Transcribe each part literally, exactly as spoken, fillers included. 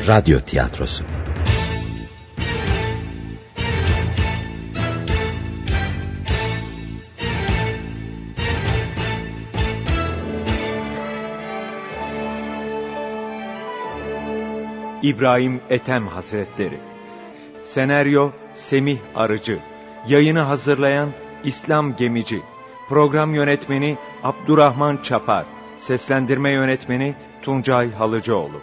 radyo tiyatrosu. İbrahim Ethem Hazretleri. Senaryo Semih Arıcı. Yayını hazırlayan İslam Gemici. Program yönetmeni Abdurrahman Çapar. Seslendirme yönetmeni Tuncay Halıcıoğlu.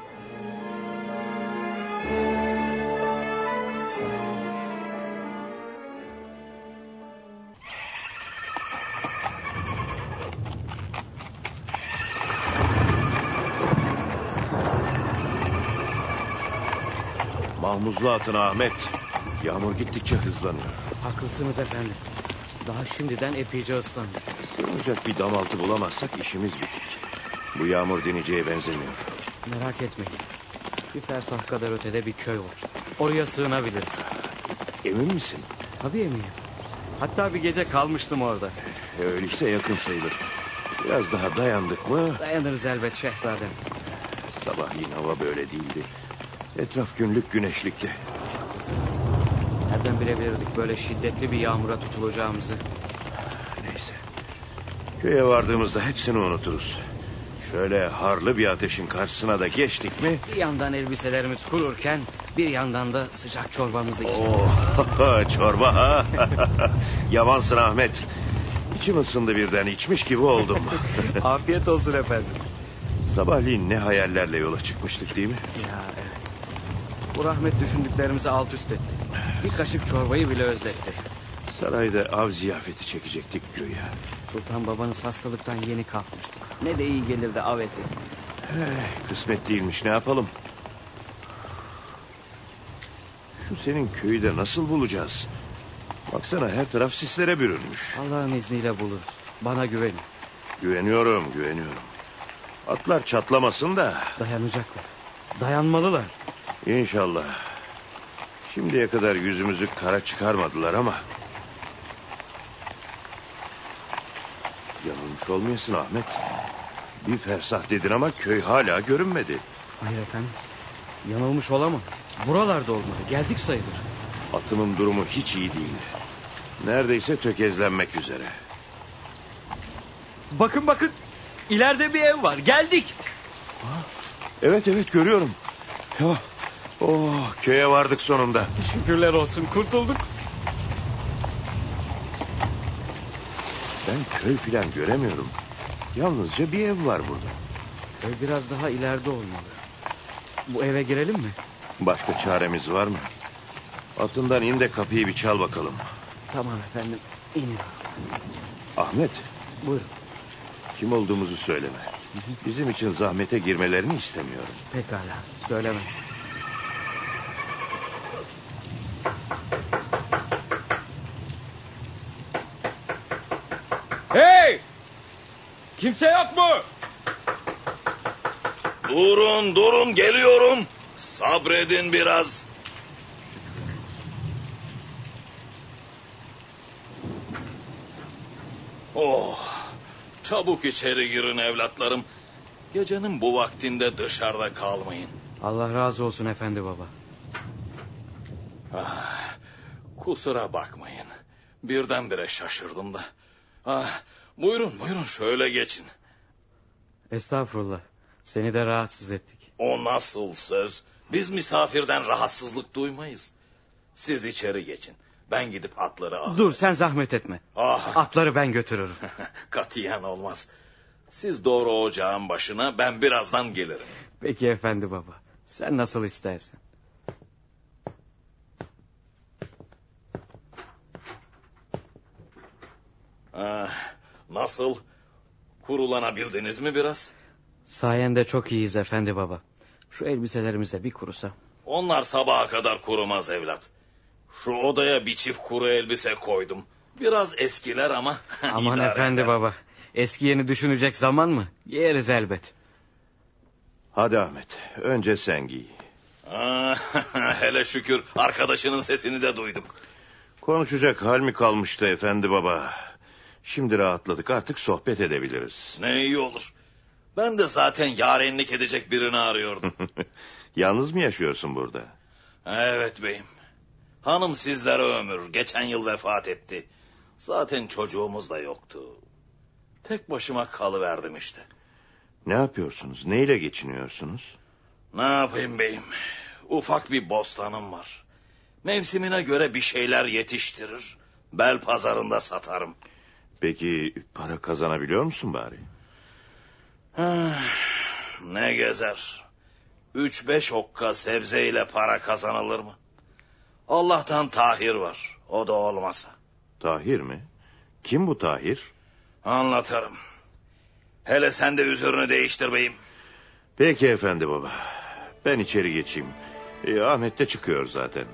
Mahmuzlu atın Ahmet. Yağmur gittikçe hızlanıyor. Haklısınız efendim. Daha şimdiden epeyce ıslandık. Sığınacak bir dam altı bulamazsak işimiz bitik. Bu yağmur dineceğe benzemiyor. Merak etmeyin. Bir fersah kadar ötede bir köy var. Oraya sığınabiliriz. Emin misin? Tabii eminim. Hatta bir gece kalmıştım orada. E, öyleyse yakın sayılır. Biraz daha dayandık mı? Dayanırız elbet şehzadem. Sabahleyin hava böyle değildi. Etraf günlük güneşlikti. Haklısınız. Nereden bilebilirdik böyle şiddetli bir yağmura tutulacağımızı? Neyse. Köye vardığımızda hepsini unuturuz. Şöyle harlı bir ateşin karşısına da geçtik mi? Bir yandan elbiselerimiz kururken bir yandan da sıcak çorbamızı içeriz. Oh, çorba ha. Yavansın Ahmet. İçim ısındı birden, içmiş gibi oldum. Afiyet olsun efendim. Sabahleyin ne hayallerle yola çıkmıştık değil mi? Ya evet. Bu rahmet düşündüklerimizi alt üst etti. Bir kaşık çorbayı bile özletti. Sarayda av ziyafeti çekecektik güya. Sultan babanız hastalıktan yeni kalkmıştı. Ne de iyi gelirdi av eti. Eh, kısmet değilmiş, ne yapalım? Şu senin köyü de nasıl bulacağız? Baksana, her taraf sislere bürünmüş. Allah'ın izniyle buluruz. Bana güvenin. Güveniyorum, güveniyorum. Atlar çatlamasın da. Dayanacaklar. Dayanmalılar. İnşallah. Şimdiye kadar yüzümüzü kara çıkarmadılar ama. Yanılmış olmayasın Ahmet. Bir fersah dedin ama köy hala görünmedi. Hayır efendim. Yanılmış olamam. Buralarda olmalı. Geldik sayılır. Atımın durumu hiç iyi değil. Neredeyse tökezlenmek üzere. Bakın bakın. İleride bir ev var. Geldik. Ha? Evet evet görüyorum. Oh, oh, köye vardık sonunda. Şükürler olsun, kurtulduk. Ben köy filan göremiyorum. Yalnızca bir ev var burada. Köy biraz daha ileride olmalı. Bu eve girelim mi? Başka çaremiz var mı? Atından in de kapıyı bir çal bakalım. Tamam efendim, inin. Ahmet. Buyurun. Kim olduğumuzu söyleme. Bizim için zahmete girmelerini istemiyorum. Pekala, söyleme. Hey! Kimse yok mu? Durun durun, geliyorum. Sabredin biraz. Oh, çabuk içeri girin evlatlarım. Gecenin bu vaktinde dışarıda kalmayın. Allah razı olsun efendi baba. Ah, kusura bakmayın. Birdenbire şaşırdım da. Ah, buyurun buyurun, şöyle geçin. Estağfurullah. Seni de rahatsız ettik. O nasıl söz? Biz misafirden rahatsızlık duymayız. Siz içeri geçin. Ben gidip atları alayım. Dur, sen zahmet etme. Ah. Atları ben götürürüm. Katiyen olmaz. Siz doğru ocağın başına, ben birazdan gelirim. Peki efendi baba. Sen nasıl istersen. Ah, nasıl? Kurulanabildiniz mi biraz? Sayende çok iyiyiz efendi baba. Şu elbiselerimize bir kurusa. Onlar sabaha kadar kurumaz evlat. Şu odaya bir çift kuru elbise koydum. Biraz eskiler ama. Aman efendi eder. Baba. Eski yeni düşünecek zaman mı? Giyeriz elbet. Hadi Ahmet, önce sen giy. Ah, hele şükür arkadaşının sesini de duyduk. Konuşacak hal mi kalmıştı efendi baba? Şimdi rahatladık, artık sohbet edebiliriz. Ne iyi olur. Ben de zaten yarenlik edecek birini arıyordum. Yalnız mı yaşıyorsun burada? Evet beyim. Hanım sizlere ömür. Geçen yıl vefat etti. Zaten çocuğumuz da yoktu. Tek başıma kalıverdim işte. Ne yapıyorsunuz? Neyle geçiniyorsunuz? Ne yapayım beyim? Ufak bir bostanım var. Mevsimine göre bir şeyler yetiştirir. Bel pazarında satarım. Peki para kazanabiliyor musun bari? Ne gezer. Üç beş okka sebzeyle para kazanılır mı? Allah'tan Tahir var. O da olmasa. Tahir mi? Kim bu Tahir? Anlatırım. Hele sen de üzerine değiştir beyim. Peki efendi baba. Ben içeri geçeyim. E, Ahmet de çıkıyor zaten.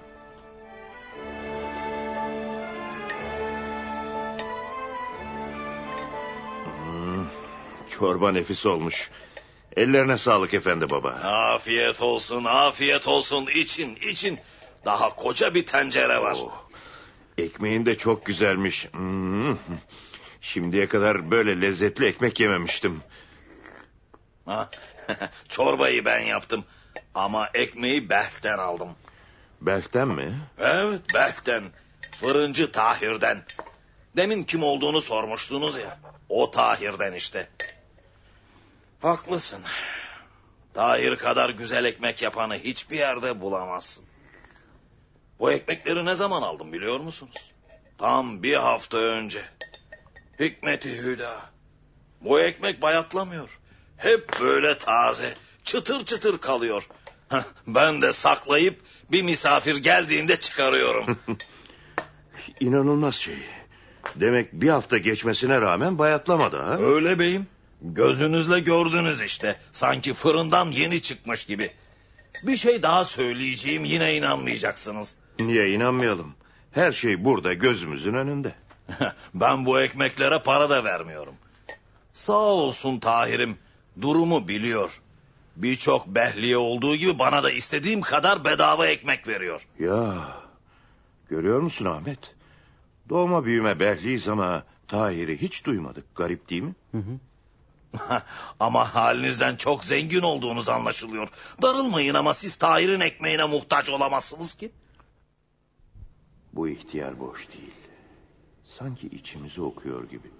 Hmm, çorba nefis olmuş. Ellerine sağlık efendi baba. Afiyet olsun, afiyet olsun. İçin, için. Daha koca bir tencere var. Oh, ekmeğin de çok güzelmiş. Hmm. Şimdiye kadar böyle lezzetli ekmek yememiştim. Ha? Çorbayı ben yaptım. Ama ekmeği Belk'ten aldım. Belk'ten mi? Evet, Belk'ten. Fırıncı Tahir'den. Demin kim olduğunu sormuştunuz ya. O Tahir'den işte. Haklısın. Tahir kadar güzel ekmek yapanı hiçbir yerde bulamazsın. Bu ekmekleri ne zaman aldım biliyor musunuz? Tam bir hafta önce. Hikmet-i Hüda. Bu ekmek bayatlamıyor. Hep böyle taze, çıtır çıtır kalıyor. Ben de saklayıp bir misafir geldiğinde çıkarıyorum. İnanılmaz şey. Demek bir hafta geçmesine rağmen bayatlamadı ha? Öyle beyim. Gözünüzle gördünüz işte. Sanki fırından yeni çıkmış gibi. Bir şey daha söyleyeceğim, yine inanmayacaksınız. Niye inanmayalım? Her şey burada gözümüzün önünde. Ben bu ekmeklere para da vermiyorum. Sağ olsun Tahir'im, durumu biliyor. Birçok behliye olduğu gibi bana da istediğim kadar bedava ekmek veriyor. Ya, görüyor musun Ahmet? Doğma büyüme behliyiz ama Tahir'i hiç duymadık. Garip değil mi? Hı hı. Ama halinizden çok zengin olduğunuz anlaşılıyor. Darılmayın ama siz Tahir'in ekmeğine muhtaç olamazsınız ki. Bu ihtiyar boş değil. Sanki içimizi okuyor gibi.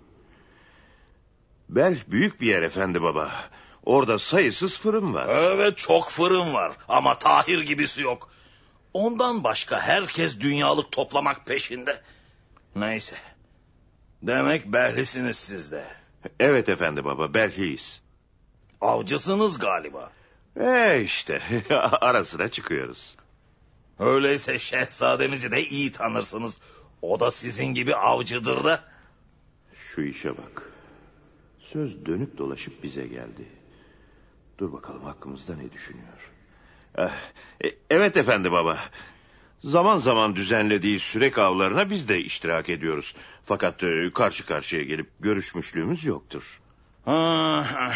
Bel büyük bir yer efendi baba. Orada sayısız fırın var. Evet, çok fırın var ama Tahir gibisi yok. Ondan başka herkes dünyalık toplamak peşinde. Neyse. Demek behlisiniz siz de. Evet efendi baba, belliyiz. Avcısınız galiba. E işte ara sıra çıkıyoruz. Öyleyse şehzademizi de iyi tanırsınız. O da sizin gibi avcıdır da. Şu işe bak. Söz dönüp dolaşıp bize geldi. Dur bakalım hakkımızda ne düşünüyor. Eh, e, evet efendi baba. Zaman zaman düzenlediği sürek avlarına biz de iştirak ediyoruz. Fakat e, karşı karşıya gelip görüşmüşlüğümüz yoktur. Ha,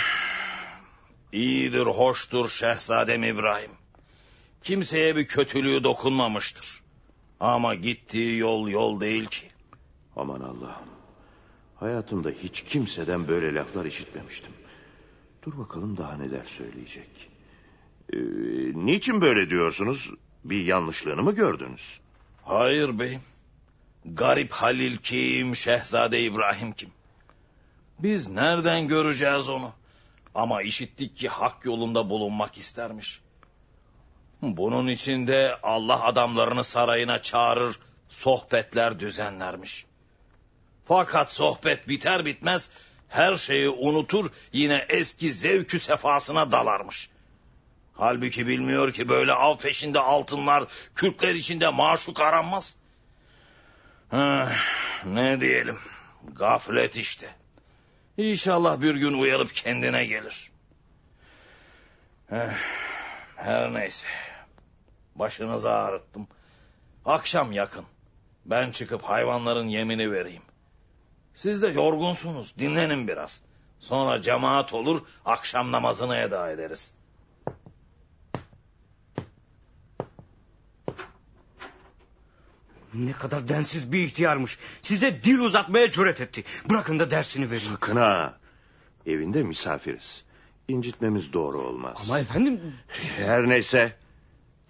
iyidir, hoştur Şehzadem İbrahim. Kimseye bir kötülüğü dokunmamıştır. Ama gittiği yol yol değil ki. Aman Allah'ım. Hayatımda hiç kimseden böyle laflar işitmemiştim. Dur bakalım daha neler söyleyecek. Ee, niçin böyle diyorsunuz? Bir yanlışlığını mı gördünüz? Hayır beyim. Garip Halil kim, Şehzade İbrahim kim? Biz nereden göreceğiz onu? Ama işittik ki hak yolunda bulunmak istermiş. Bunun için de Allah adamlarını sarayına çağırır, sohbetler düzenlermiş. Fakat sohbet biter bitmez her şeyi unutur, yine eski zevkü sefasına dalarmış. Halbuki bilmiyor ki böyle av peşinde altınlar, kürkler içinde maşuk aranmaz. Heh, ne diyelim, gaflet işte. İnşallah bir gün uyanıp kendine gelir. Heh, her neyse. Başınızı ağrıttım. Akşam yakın. Ben çıkıp hayvanların yemini vereyim. Siz de yorgunsunuz, dinlenin biraz. Sonra cemaat olur, akşam namazını eda ederiz. Ne kadar densiz bir ihtiyarmış. Size dil uzatmaya cüret etti. Bırakın da dersini verin. Sakın ha. Evinde misafiriz. İncitmemiz doğru olmaz. Ama efendim... Her neyse.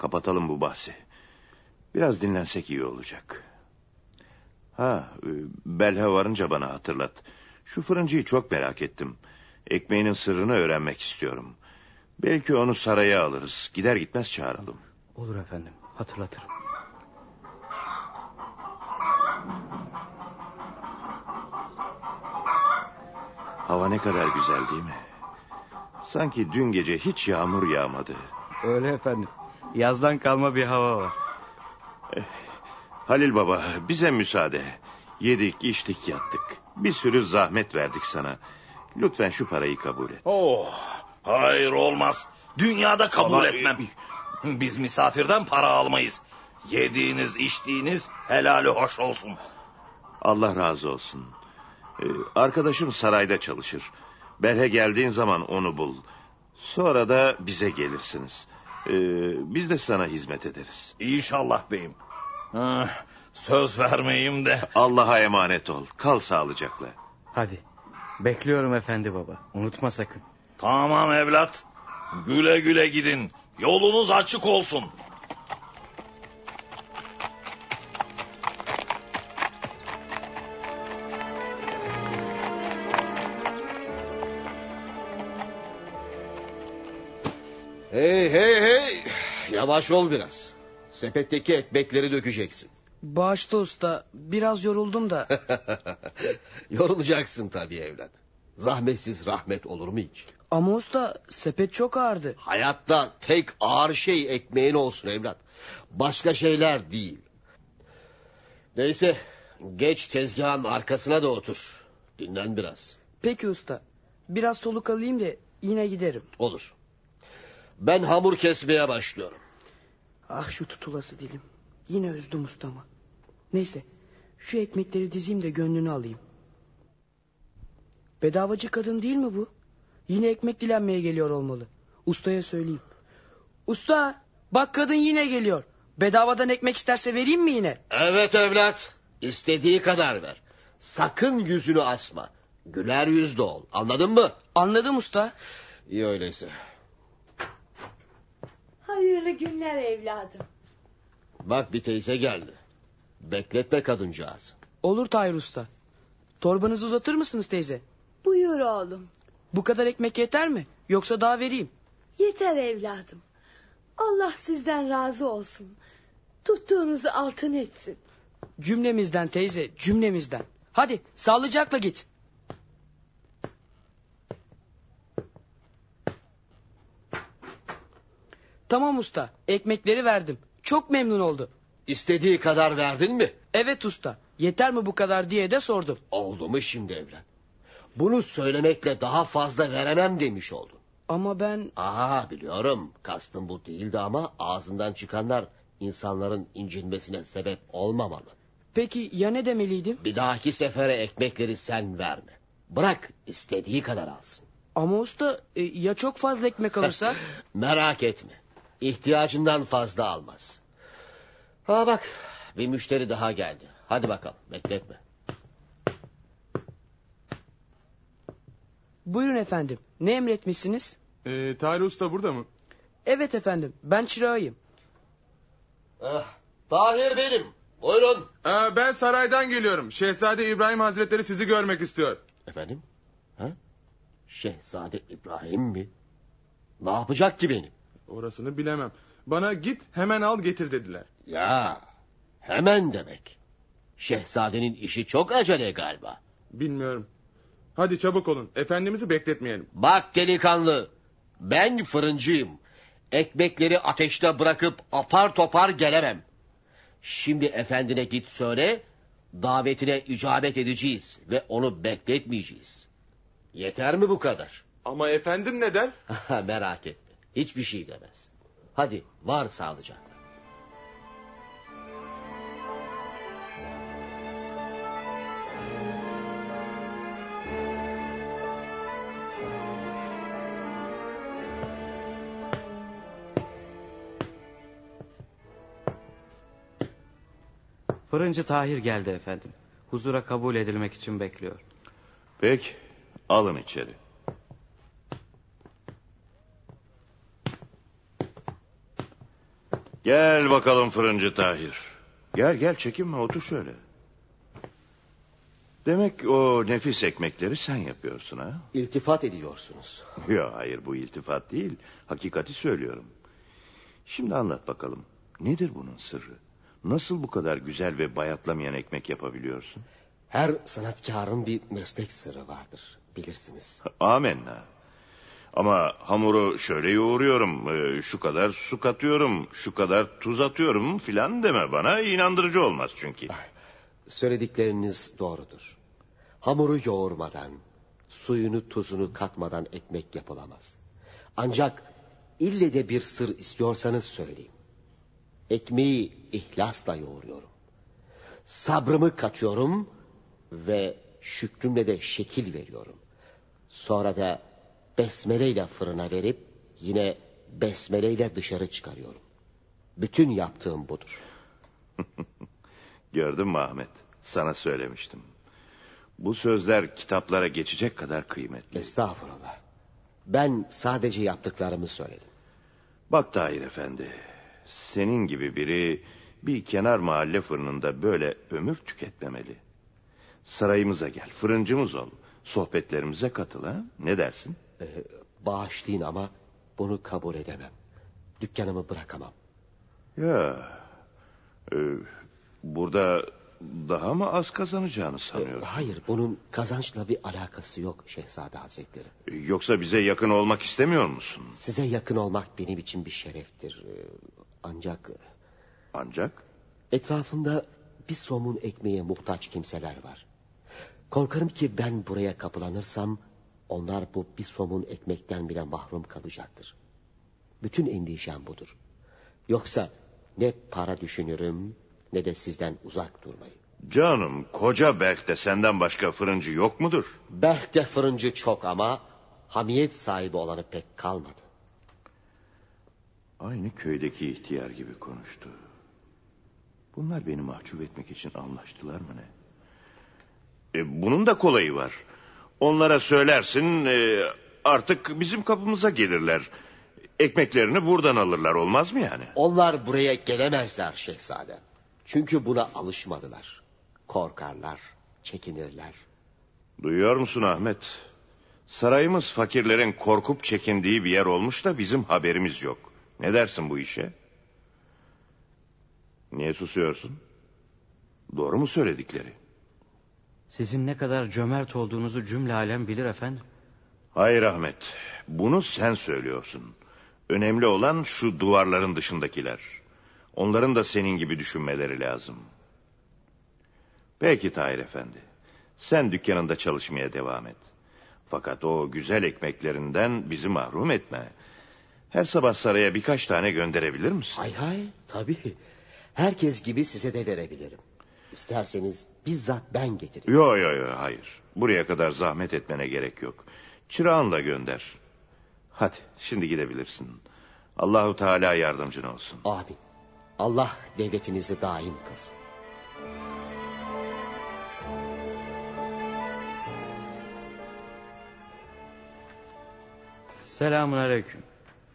Kapatalım bu bahsi. Biraz dinlensek iyi olacak. Ha, Belha varınca bana hatırlat. Şu fırıncıyı çok merak ettim. Ekmeğinin sırrını öğrenmek istiyorum. Belki onu saraya alırız. Gider gitmez çağıralım. Olur efendim, hatırlatırım. Hava ne kadar güzel değil mi? Sanki dün gece hiç yağmur yağmadı. Öyle efendim. Yazdan kalma bir hava var. Eh, Halil baba, bize müsaade. Yedik, içtik, yattık. Bir sürü zahmet verdik sana. Lütfen şu parayı kabul et. Oh, hayır olmaz. Dünyada kabul Ama- etmem. Biz misafirden para almayız. Yediğiniz, içtiğiniz helali hoş olsun. Allah razı olsun. Ee, arkadaşım sarayda çalışır. Belhe geldiğin zaman onu bul. Sonra da bize gelirsiniz. Ee, biz de sana hizmet ederiz. İnşallah beyim. Ah, söz vermeyeyim de. Allah'a emanet ol. Kal sağlıcakla. Hadi. Bekliyorum efendi baba. Unutma sakın. Tamam evlat. Güle güle gidin. Yolunuz açık olsun. Hey hey hey. Yavaş ol biraz. Sepetteki ekmekleri dökeceksin. Bağışla usta, biraz yoruldum da. Yorulacaksın tabii evlat. Zahmetsiz rahmet olur mu hiç? Ama usta, sepet çok ağırdı. Hayatta tek ağır şey ekmeğin olsun evlat. Başka şeyler değil. Neyse, geç tezgahın arkasına da otur. Dinlen biraz. Peki usta, biraz soluk alayım da yine giderim. Olur. Ben hamur kesmeye başlıyorum. Ah şu tutulası dilim. Yine üzdüm ustamı. Neyse, şu ekmekleri dizeyim de gönlünü alayım. Bedavacı kadın değil mi bu? Yine ekmek dilenmeye geliyor olmalı. Ustaya söyleyeyim. Usta, bak kadın yine geliyor. Bedavadan ekmek isterse vereyim mi yine? Evet evlat. İstediği kadar ver. Sakın yüzünü asma. Güler yüzlü ol. Anladın mı? Anladım usta. İyi öyleyse. Hayırlı günler evladım. Bak bir teyze geldi. Bekletme kadıncağız. Olur Tahir usta. Torbanızı uzatır mısınız teyze? Buyur oğlum. Bu kadar ekmek yeter mi? Yoksa daha vereyim. Yeter evladım. Allah sizden razı olsun. Tuttuğunuzu altın etsin. Cümlemizden teyze, cümlemizden. Hadi sağlıcakla git. Tamam usta, ekmekleri verdim. Çok memnun oldu. İstediği kadar verdin mi? Evet usta, yeter mi bu kadar diye de sordum. Oldu mu şimdi evlat? Bunu söylemekle daha fazla veremem demiş oldun. Ama ben... Aha biliyorum, kastım bu değildi ama ağzından çıkanlar insanların incinmesine sebep olmamalı. Peki ya ne demeliydim? Bir dahaki sefere ekmekleri sen verme. Bırak istediği kadar alsın. Ama usta e, ya çok fazla ekmek alırsa? Merak etme. İhtiyacından fazla almaz. Ha bak, bir müşteri daha geldi. Hadi bakalım, bekletme. Buyurun efendim, ne emretmişsiniz? Ee, Tahir Usta burada mı? Evet efendim, ben çırağıyım. Ah, Tahir benim. Buyurun. Ee, ben saraydan geliyorum. Şehzade İbrahim Hazretleri sizi görmek istiyor. Efendim? Ha? Şehzade İbrahim mi? Ne yapacak ki beni? Orasını bilemem. Bana git hemen al getir dediler. Ya, hemen demek. Şehzadenin işi çok acele galiba. Bilmiyorum. Hadi çabuk olun. Efendimiz'i bekletmeyelim. Bak delikanlı, ben fırıncıyım. Ekmekleri ateşte bırakıp apar topar gelemem. Şimdi efendine git söyle, davetine icabet edeceğiz ve onu bekletmeyeceğiz. Yeter mi bu kadar? Ama efendim neden? Merak etme, hiçbir şey demez. Hadi var sağlıcakla. Fırıncı Tahir geldi efendim. Huzura kabul edilmek için bekliyor. Peki, alın içeri. Gel bakalım fırıncı Tahir. Gel gel, çekinme, otur şöyle. Demek o nefis ekmekleri sen yapıyorsun ha? İltifat ediyorsunuz. Yok, hayır, bu iltifat değil. Hakikati söylüyorum. Şimdi anlat bakalım. Nedir bunun sırrı? Nasıl bu kadar güzel ve bayatlamayan ekmek yapabiliyorsun? Her sanatkarın bir meslek sırrı vardır, bilirsiniz. Amenna. Ama hamuru şöyle yoğuruyorum, şu kadar su katıyorum, şu kadar tuz atıyorum filan deme bana. İnandırıcı olmaz çünkü. Söyledikleriniz doğrudur. Hamuru yoğurmadan, suyunu tuzunu katmadan ekmek yapılamaz. Ancak ille de bir sır istiyorsanız söyleyeyim. Ekmeği ihlasla yoğuruyorum. Sabrımı katıyorum ve şükrümle de şekil veriyorum. Sonra da besmeleyle fırına verip yine besmeleyle dışarı çıkarıyorum. Bütün yaptığım budur. Gördün mü Ahmet? Sana söylemiştim. Bu sözler kitaplara geçecek kadar kıymetli. Estağfurullah. Ben sadece yaptıklarımı söyledim. Bak Tahir Efendi, senin gibi biri bir kenar mahalle fırınında böyle ömür tüketmemeli. Sarayımıza gel, fırıncımız ol. Sohbetlerimize katıl ha? Ne dersin? Ee, bağışlayın ama bunu kabul edemem. Dükkanımı bırakamam. Ya, e, burada daha mı az kazanacağını sanıyorsun? Ee, hayır, bunun kazançla bir alakası yok Şehzade Hazretleri. Yoksa bize yakın olmak istemiyor musun? Size yakın olmak benim için bir şereftir. Ee, ancak... Ancak? Etrafında bir somun ekmeğe muhtaç kimseler var. Korkarım ki ben buraya kapılanırsam onlar bu bir somun ekmekten bile mahrum kalacaktır. Bütün endişem budur. Yoksa ne para düşünürüm ne de sizden uzak durmayı. Canım, koca Belk'te senden başka fırıncı yok mudur? Belk'te fırıncı çok ama hamiyet sahibi olanı pek kalmadı. Aynı köydeki ihtiyar gibi konuştu. Bunlar beni mahcup etmek için anlaştılar mı ne? E, bunun da kolayı var. Onlara söylersin, e, artık bizim kapımıza gelirler. Ekmeklerini buradan alırlar, olmaz mı yani? Onlar buraya gelemezler şehzadem. Çünkü buna alışmadılar. Korkarlar, çekinirler. Duyuyor musun Ahmet? Sarayımız fakirlerin korkup çekindiği bir yer olmuş da bizim haberimiz yok. Ne dersin bu işe? Niye susuyorsun? Doğru mu söyledikleri? Sizin ne kadar cömert olduğunuzu cümle alem bilir efendim. Hayır Ahmet, bunu sen söylüyorsun. Önemli olan şu duvarların dışındakiler. Onların da senin gibi düşünmeleri lazım. Peki Tahir Efendi, sen dükkanında çalışmaya devam et. Fakat o güzel ekmeklerinden bizi mahrum etme. Her sabah saraya birkaç tane gönderebilir misin? Hay hay, tabii. Herkes gibi size de verebilirim. İsterseniz bizzat ben getireyim. Yok yok yo, hayır. Buraya kadar zahmet etmene gerek yok. Çırağınla gönder. Hadi şimdi gidebilirsin. Allahu Teala yardımcın olsun. Amin. Allah devletinizi daim kılsın. Selamun aleyküm.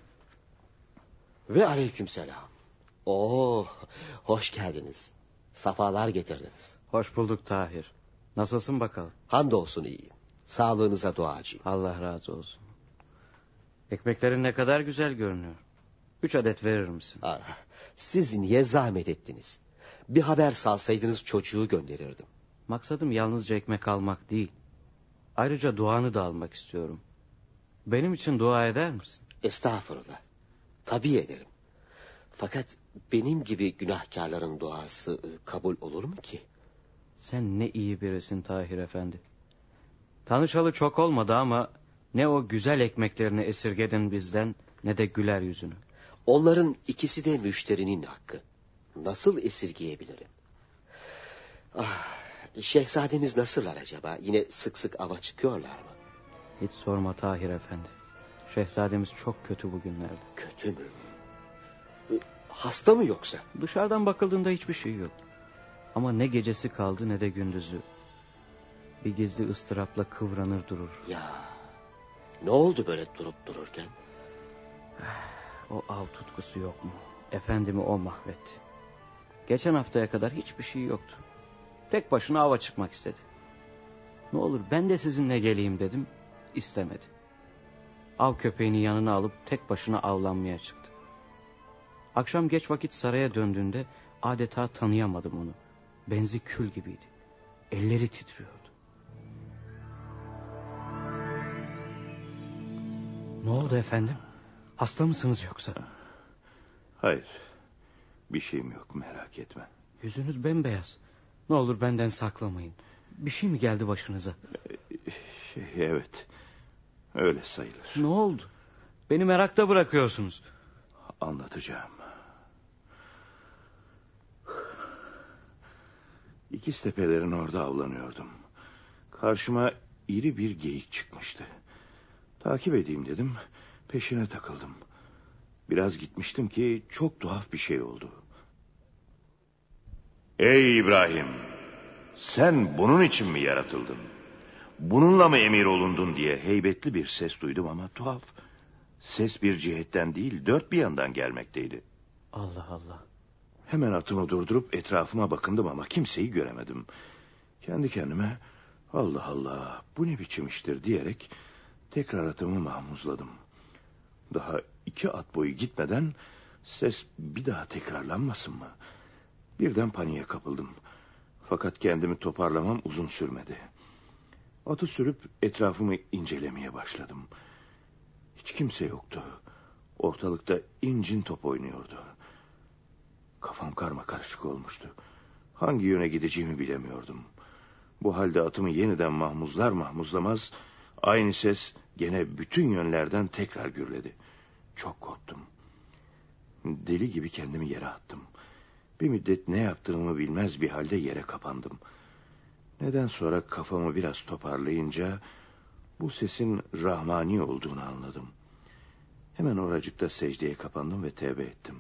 Ve aleykümselam. Oo, hoş geldiniz. Safalar getirdiniz. Hoş bulduk Tahir. Nasılsın bakalım? Hamdolsun iyiyim. Sağlığınıza duacıyım. Allah razı olsun. Ekmeklerin ne kadar güzel görünüyor. Üç adet verir misin? Aa, siz niye zahmet ettiniz? Bir haber salsaydınız çocuğu gönderirdim. Maksadım yalnızca ekmek almak değil. Ayrıca duanı da almak istiyorum. Benim için dua eder misin? Estağfurullah. Tabii ederim. Fakat benim gibi günahkarların duası kabul olur mu ki? Sen ne iyi birisin Tahir Efendi. Tanışalı çok olmadı ama ne o güzel ekmeklerini esirgedin bizden ne de güler yüzünü. Onların ikisi de müşterinin hakkı. Nasıl esirgeyebilirim? Ah, şehzademiz nasıllar acaba? Yine sık sık ava çıkıyorlar mı? Hiç sorma Tahir Efendi. Şehzademiz çok kötü bugünlerde. Kötü mü? Hasta mı yoksa? Dışarıdan bakıldığında hiçbir şey yok. Ama ne gecesi kaldı ne de gündüzü. Bir gizli ıstırapla kıvranır durur. Ya, ne oldu böyle durup dururken? O av tutkusu yok mu? Efendimi o mahvetti. Geçen haftaya kadar hiçbir şey yoktu. Tek başına ava çıkmak istedi. Ne olur ben de sizinle geleyim dedim. İstemedi. Av köpeğini yanına alıp tek başına avlanmaya çıktı. Akşam geç vakit saraya döndüğünde adeta tanıyamadım onu. Benzi kül gibiydi. Elleri titriyordu. Ne oldu efendim? Hasta mısınız yoksa? Hayır. Bir şeyim yok, merak etme. Yüzünüz bembeyaz. Ne olur benden saklamayın. Bir şey mi geldi başınıza? Şey, evet. Öyle sayılır. Ne oldu? Beni merakta bırakıyorsunuz. Anlatacağım. İkiztepelerin orada avlanıyordum. Karşıma iri bir geyik çıkmıştı. Takip edeyim dedim. Peşine takıldım. Biraz gitmiştim ki çok tuhaf bir şey oldu. Ey İbrahim! Sen bunun için mi yaratıldın? Bununla mı emir olundun diye heybetli bir ses duydum ama tuhaf. Ses bir cihetten değil, dört bir yandan gelmekteydi. Allah Allah. Hemen atımı durdurup etrafıma bakındım ama kimseyi göremedim. Kendi kendime Allah Allah bu ne biçim iştir diyerek tekrar atımı mahmuzladım. Daha iki at boyu gitmeden ses bir daha tekrarlanmasın mı? Birden paniğe kapıldım. Fakat kendimi toparlamam uzun sürmedi. Atı sürüp etrafımı incelemeye başladım. Hiç kimse yoktu. Ortalıkta incin top oynuyordu. Kafam karmakarışık olmuştu. Hangi yöne gideceğimi bilemiyordum. Bu halde atımı yeniden mahmuzlar mahmuzlamaz aynı ses gene bütün yönlerden tekrar gürledi. Çok korktum. Deli gibi kendimi yere attım. Bir müddet ne yaptığımı bilmez bir halde yere kapandım. Neden sonra kafamı biraz toparlayınca bu sesin rahmani olduğunu anladım. Hemen oracıkta secdeye kapandım ve tevbe ettim.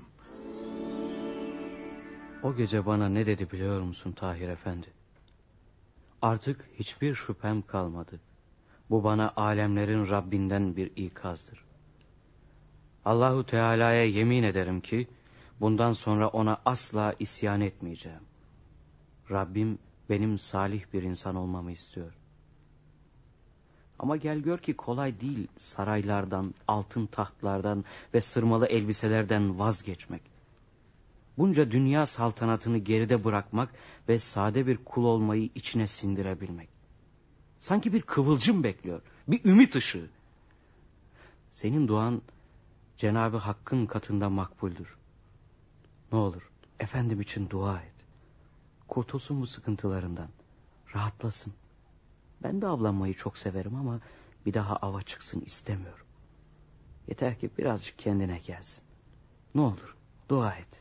O gece bana ne dedi biliyor musun Tahir Efendi? Artık hiçbir şüphem kalmadı. Bu bana alemlerin Rabbinden bir ikazdır. Allahu Teala'ya yemin ederim ki bundan sonra ona asla isyan etmeyeceğim. Rabbim benim salih bir insan olmamı istiyor. Ama gel gör ki kolay değil saraylardan, altın tahtlardan ve sırmalı elbiselerden vazgeçmek. Bunca dünya saltanatını geride bırakmak ve sade bir kul olmayı içine sindirebilmek. Sanki bir kıvılcım bekliyor, bir ümit ışığı. Senin duan Cenab-ı Hakk'ın katında makbuldür. Ne olur efendim için dua et. Kurtulsun bu sıkıntılarından, rahatlasın. Ben de avlanmayı çok severim ama bir daha ava çıksın istemiyorum. Yeter ki birazcık kendine gelsin. Ne olur dua et.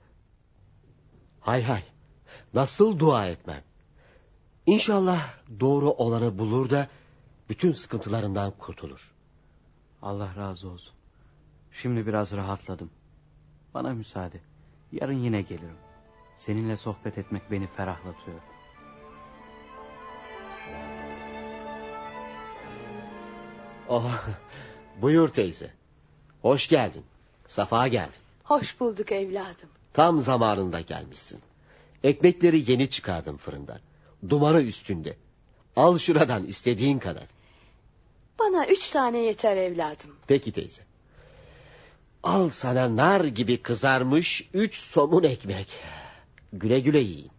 Hay hay, nasıl dua etmem? İnşallah doğru olanı bulur da bütün sıkıntılarından kurtulur. Allah razı olsun. Şimdi biraz rahatladım. Bana müsaade. Yarın yine gelirim. Seninle sohbet etmek beni ferahlatıyor. Oh, buyur teyze. Hoş geldin. Safa geldin. Hoş bulduk evladım. Tam zamanında gelmişsin. Ekmekleri yeni çıkardım fırından. Dumanı üstünde. Al şuradan istediğin kadar. Bana üç tane yeter evladım. Peki teyze. Al sana nar gibi kızarmış üç somun ekmek. Güle güle yiyin.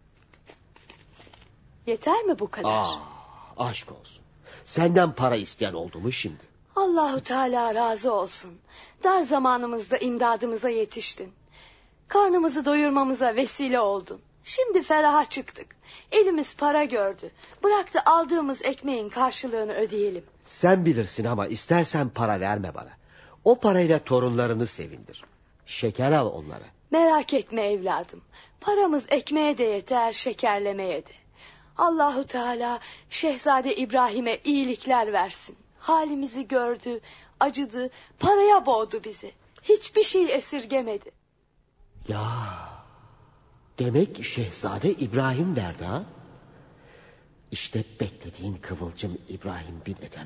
Yeter mi bu kadar? Aa, aşk olsun. Senden para isteyen oldu mu şimdi? Allahu Teala razı olsun. Dar zamanımızda imdadımıza yetiştin. Karnımızı doyurmamıza vesile oldun. Şimdi feraha çıktık. Elimiz para gördü. Bırak da aldığımız ekmeğin karşılığını ödeyelim. Sen bilirsin ama istersen para verme bana. O parayla torunlarını sevindir. Şeker al onlara. Merak etme evladım. Paramız ekmeğe de yeter, şekerlemeye de. Allahu Teala Şehzade İbrahim'e iyilikler versin. Halimizi gördü, acıdı, paraya boğdu bizi. Hiçbir şey esirgemedi. Ya, demek Şehzade İbrahim verdi ha? İşte beklediğin kıvılcım İbrahim bin Ethem.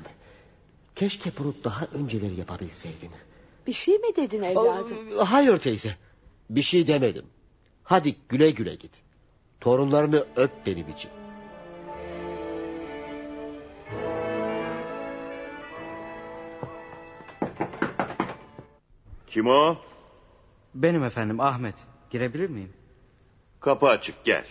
Keşke bunu daha önceleri yapabilseydin. Bir şey mi dedin evladım? Aa, hayır teyze. Bir şey demedim. Hadi güle güle git. Torunlarını öp benim için. Kim o? Benim efendim, Ahmet. Girebilir miyim? Kapı açık, gel.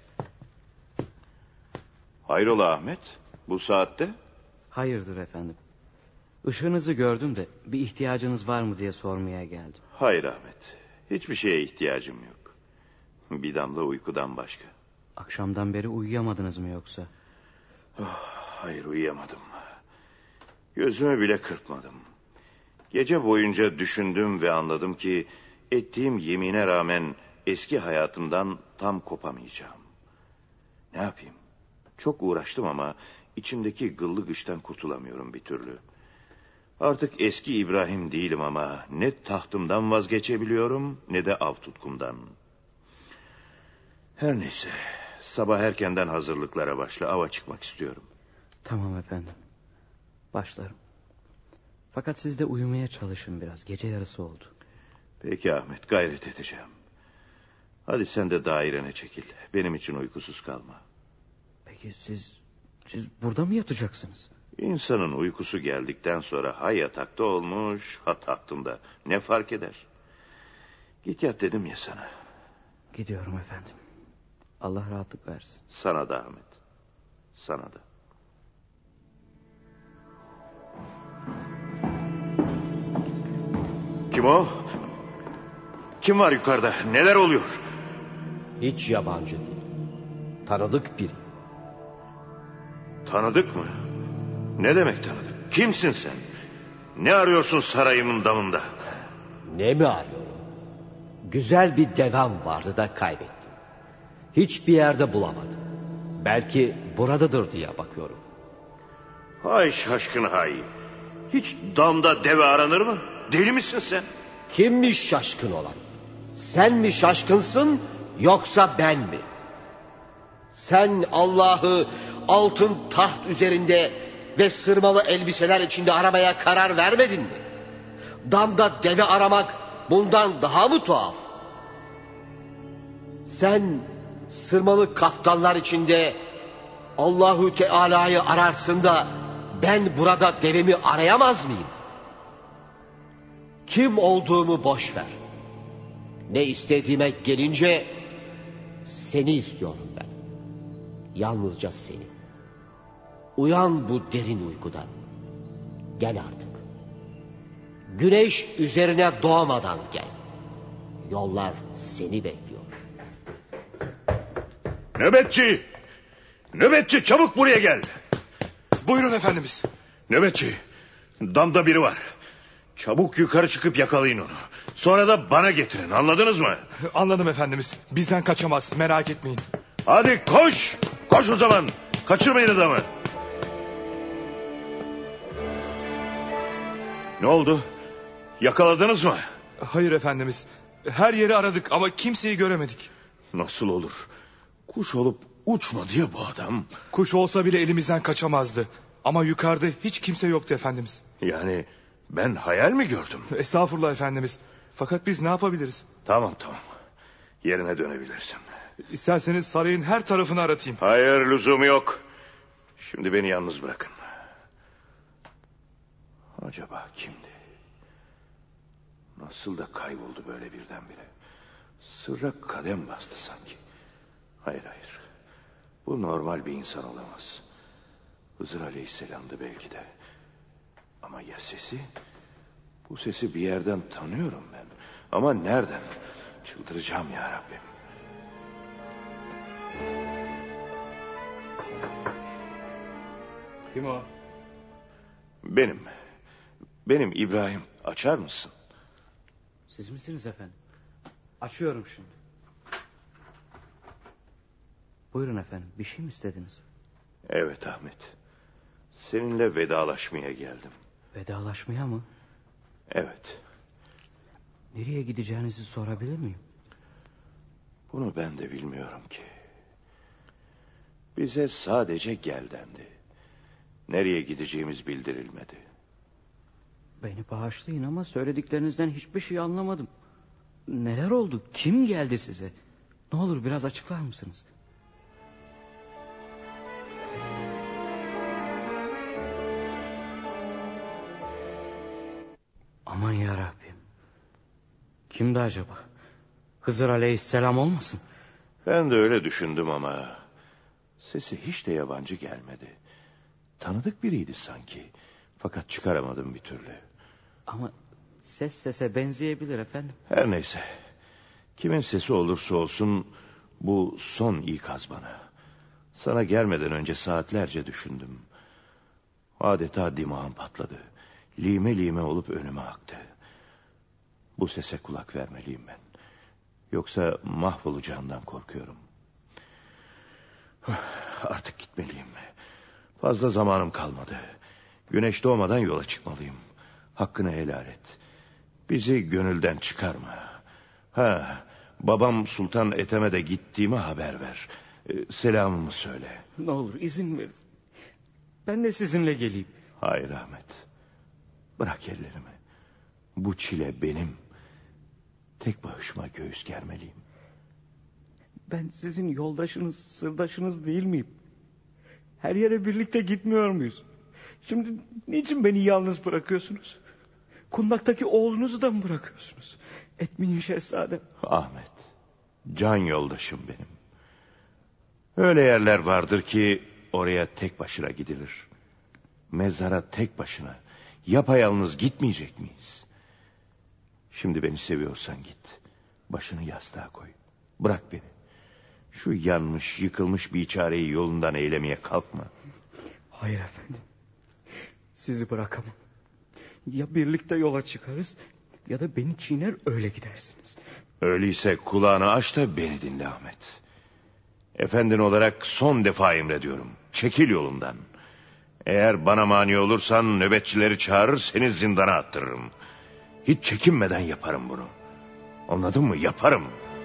Hayrola Ahmet, bu saatte? Hayırdır efendim. Işığınızı gördüm de bir ihtiyacınız var mı diye sormaya geldim. Hayır Ahmet, hiçbir şeye ihtiyacım yok. Bir damla uykudan başka. Akşamdan beri uyuyamadınız mı yoksa? Oh, hayır, uyuyamadım. Gözümü bile kırpmadım. Gece boyunca düşündüm ve anladım ki ettiğim yemine rağmen eski hayatımdan tam kopamayacağım. Ne yapayım? Çok uğraştım ama içimdeki gıllı güçten kurtulamıyorum bir türlü. Artık eski İbrahim değilim ama ne tahtımdan vazgeçebiliyorum ne de av tutkumdan. Her neyse, sabah erkenden hazırlıklara başla, ava çıkmak istiyorum. Tamam efendim, başlarım. Fakat siz de uyumaya çalışın biraz, gece yarısı oldu. Peki Ahmet, gayret edeceğim. Hadi sen de dairene çekil, benim için uykusuz kalma. Peki siz, siz burada mı yatacaksınız? İnsanın uykusu geldikten sonra ha yatakta olmuş ha tahtında, ne fark eder? Git yat dedim ya sana. Gidiyorum efendim. Allah rahatlık versin. Sana da Ahmet, sana da. Kim o? Kim var yukarıda? Neler oluyor? Hiç yabancı değil. Tanıdık biri. Tanıdık mı? Ne demek tanıdık? Kimsin sen? Ne arıyorsun sarayımın damında? Ne mi arıyorum? Güzel bir devem vardı da kaybettim. Hiçbir yerde bulamadım. Belki buradadır diye bakıyorum. Hay şaşkın hay. Hiç damda deve aranır mı? Deli misin sen? Kimmiş şaşkın olan? Sen mi şaşkınsın yoksa ben mi? Sen Allah'ı altın taht üzerinde ve sırmalı elbiseler içinde aramaya karar vermedin mi? Damda deve aramak bundan daha mı tuhaf? Sen sırmalı kaftanlar içinde Allahu Teala'yı ararsın da ben burada devemi arayamaz mıyım? Kim olduğumu boş ver. Ne istediğime gelince seni istiyorum ben. Yalnızca seni. Uyan bu derin uykudan. Gel artık. Güneş üzerine doğmadan gel. Yollar seni bekliyor. Nöbetçi! Nöbetçi, çabuk buraya gel. Buyurun efendimiz. Nöbetçi, damda biri var. Çabuk yukarı çıkıp yakalayın onu. Sonra da bana getirin, anladınız mı? Anladım efendimiz. Bizden kaçamaz, merak etmeyin. Hadi koş! Koş o zaman! Kaçırmayın adamı! Ne oldu? Yakaladınız mı? Hayır efendimiz. Her yeri aradık ama kimseyi göremedik. Nasıl olur? Kuş olup uçmadı ya bu adam. Kuş olsa bile elimizden kaçamazdı. Ama yukarıda hiç kimse yoktu efendimiz. Yani ben hayal mi gördüm? Estağfurullah efendimiz. Fakat biz ne yapabiliriz? Tamam tamam. Yerine dönebilirsin. İsterseniz sarayın her tarafını aratayım. Hayır, lüzumu yok. Şimdi beni yalnız bırakın. Acaba kimdi? Nasıl da kayboldu böyle birdenbire? Sırra kadem bastı sanki. Hayır hayır. Bu normal bir insan olamaz. Hızır Aleyhisselam'dı belki de. Ama ya sesi? Bu sesi bir yerden tanıyorum ben. Ama nereden? Çıldıracağım ya Rabbim. Kim o? Benim. Benim İbrahim. Açar mısın? Siz misiniz efendim? Açıyorum şimdi. Buyurun efendim, bir şey mi istediniz? Evet Ahmet. Seninle vedalaşmaya geldim. Vedalaşmaya mı? Evet. Nereye gideceğinizi sorabilir miyim? Bunu ben de bilmiyorum ki. Bize sadece gel dendi. Nereye gideceğimiz bildirilmedi. Beni bağışlayın ama söylediklerinizden hiçbir şey anlamadım. Neler oldu? Kim geldi size? Ne olur biraz açıklar mısınız? Aman yarabbim. Kimdi acaba? Hızır Aleyhisselam olmasın? Ben de öyle düşündüm ama sesi hiç de yabancı gelmedi. Tanıdık biriydi sanki. Fakat çıkaramadım bir türlü. Ama ses sese benzeyebilir efendim. Her neyse. Kimin sesi olursa olsun bu son ikaz bana. Sana gelmeden önce saatlerce düşündüm. Adeta dimağım patladı. Lime lime olup önüme aktı. Bu sese kulak vermeliyim ben. Yoksa mahvolacağımdan korkuyorum. Artık gitmeliyim. Fazla zamanım kalmadı. Güneş doğmadan yola çıkmalıyım. Hakkını helal et. Bizi gönülden çıkarma. Ha, babam Sultan Ethem'e de gittiğimi haber ver. Ee, selamımı söyle. Ne olur izin verin. Ben de sizinle geleyim. Hayır Ahmet. Bırak ellerimi. Bu çile benim. Tek başıma göğüs germeliyim. Ben sizin yoldaşınız, sırdaşınız değil miyim? Her yere birlikte gitmiyor muyuz? Şimdi niçin beni yalnız bırakıyorsunuz? Kundaktaki oğlunuzu da mı bırakıyorsunuz? Etmeyin şehzadem. Ahmet, can yoldaşım benim. Öyle yerler vardır ki oraya tek başına gidilir. Mezara tek başına, yapayalnız gitmeyecek miyiz? Şimdi beni seviyorsan git. Başını yastığa koy. Bırak beni. Şu yanmış, yıkılmış biçareyi yolundan eylemeye kalkma. Hayır efendim. Sizi bırakamam. Ya birlikte yola çıkarız ya da beni çiğner öyle gidersiniz. Öyleyse kulağını aç da beni dinle Ahmet. Efendin olarak son defa emrediyorum. Çekil yolumdan. Eğer bana mani olursan nöbetçileri çağırır seni zindana attırırım. Hiç çekinmeden yaparım bunu. Anladın mı? Yaparım.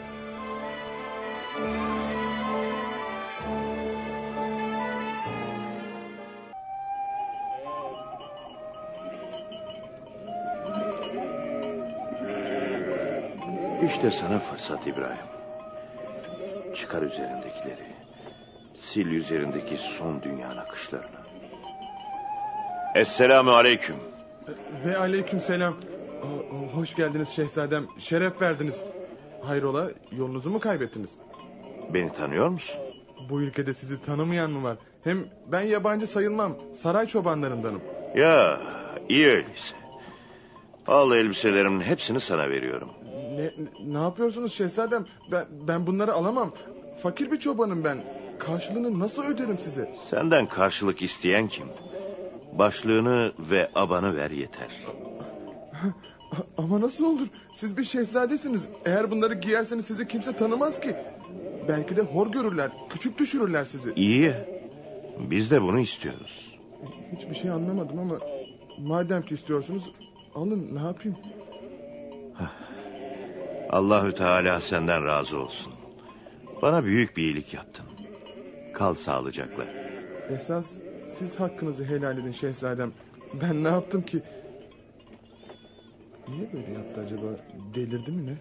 İşte sana fırsat İbrahim. Çıkar üzerindekileri. Sil üzerindeki son dünya nakışlarını. Esselamu aleyküm. Ve aleyküm selam. Hoş geldiniz şehzadem. Şeref verdiniz. Hayrola, yolunuzu mu kaybettiniz? Beni tanıyor musun? Bu ülkede sizi tanımayan mı var? Hem ben yabancı sayılmam. Saray çobanlarındanım. Ya iyi öyleyse. Al elbiselerimin hepsini sana veriyorum. Ne, ne yapıyorsunuz şehzadem? Ben, ben bunları alamam. Fakir bir çobanım ben. Karşılığını nasıl öderim size? Senden karşılık isteyen kim? Başlığını ve abanı ver yeter. Ama nasıl olur? Siz bir şehzadesiniz. Eğer bunları giyerseniz sizi kimse tanımaz ki. Belki de hor görürler, küçük düşürürler sizi. İyi. Biz de bunu istiyoruz. Hiçbir şey anlamadım ama madem ki istiyorsunuz alın, ne yapayım? Allahü Teala senden razı olsun. Bana büyük bir iyilik yaptın. Kal sağlıcakla. Esas siz hakkınızı helal edin şehzadem. Ben ne yaptım ki? Niye böyle yaptı acaba? Delirdi mi ne?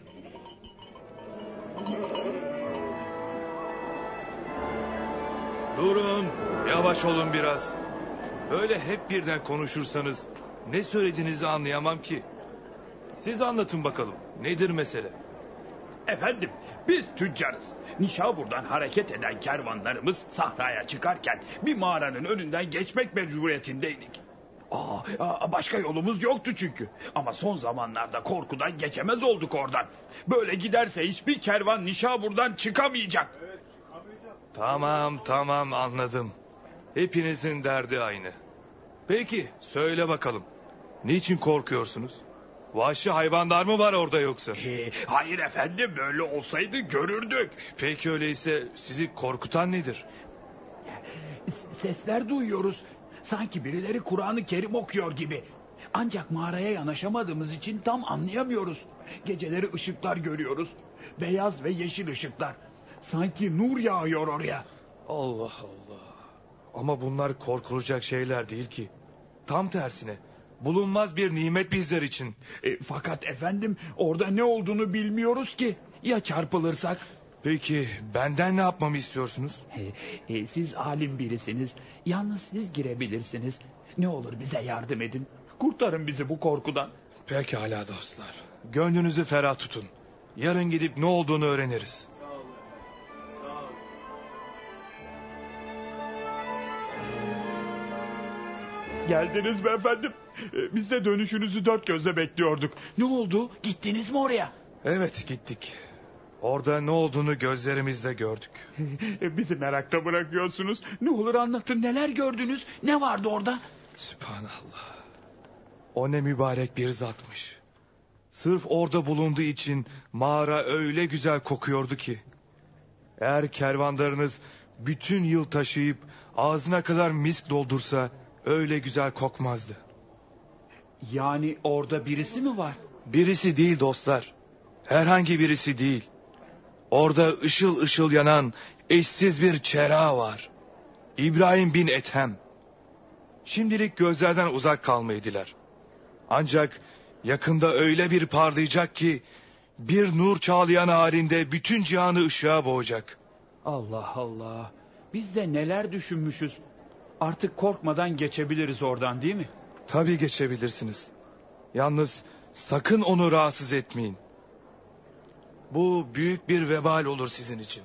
Durun, yavaş olun biraz. Öyle hep birden konuşursanız ne söylediğinizi anlayamam ki. Siz anlatın bakalım, nedir mesele? Efendim, biz tüccarız. Nişabur'dan hareket eden kervanlarımız sahraya çıkarken bir mağaranın önünden geçmek mecburiyetindeydik. Aa, aa, başka yolumuz yoktu çünkü. Ama son zamanlarda korkudan geçemez olduk oradan. Böyle giderse hiçbir kervan Nişabur'dan çıkamayacak. Tamam tamam anladım. Hepinizin derdi aynı. Peki söyle bakalım. Niçin korkuyorsunuz? Vahşi hayvanlar mı var orada yoksa? Ee, hayır efendim, böyle olsaydı görürdük. Peki öyleyse sizi korkutan nedir? Sesler duyuyoruz. Sanki birileri Kur'an-ı Kerim okuyor gibi. Ancak mağaraya yanaşamadığımız için tam anlayamıyoruz. Geceleri ışıklar görüyoruz. Beyaz ve yeşil ışıklar. Sanki nur yağıyor oraya. Allah Allah. Ama bunlar korkulacak şeyler değil ki. Tam tersine. bulunmaz bir nimet bizler için. E, fakat efendim orada ne olduğunu bilmiyoruz ki. Ya çarpılırsak? Peki benden ne yapmamı istiyorsunuz? E, e, siz alim birisiniz. Yalnız siz girebilirsiniz. Ne olur bize yardım edin. Kurtarın bizi bu korkudan. Pekala dostlar. Gönlünüzü ferah tutun. Yarın gidip ne olduğunu öğreniriz. Geldiniz mi efendim? E, biz de dönüşünüzü dört gözle bekliyorduk. Ne oldu? Gittiniz mi oraya? Evet, gittik. Orada ne olduğunu gözlerimizle gördük. E, bizi merakta bırakıyorsunuz. Ne olur anlatın, neler gördünüz? Ne vardı orada? Sübhanallah. O ne mübarek bir zatmış. Sırf orada bulunduğu için mağara öyle güzel kokuyordu ki. Eğer kervanlarınız bütün yıl taşıyıp ağzına kadar misk doldursa öyle güzel kokmazdı. Yani orada birisi mi var? Birisi değil dostlar. Herhangi birisi değil. Orada ışıl ışıl yanan eşsiz bir çera var. İbrahim bin Ethem. Şimdilik gözlerden uzak kalmayı diler. Ancak yakında öyle bir parlayacak ki bir nur çağlayan halinde bütün cihanı ışığa boğacak. Allah Allah. Biz de neler düşünmüşüz. Artık korkmadan geçebiliriz oradan, değil mi? Tabii geçebilirsiniz. Yalnız sakın onu rahatsız etmeyin. Bu büyük bir vebal olur sizin için.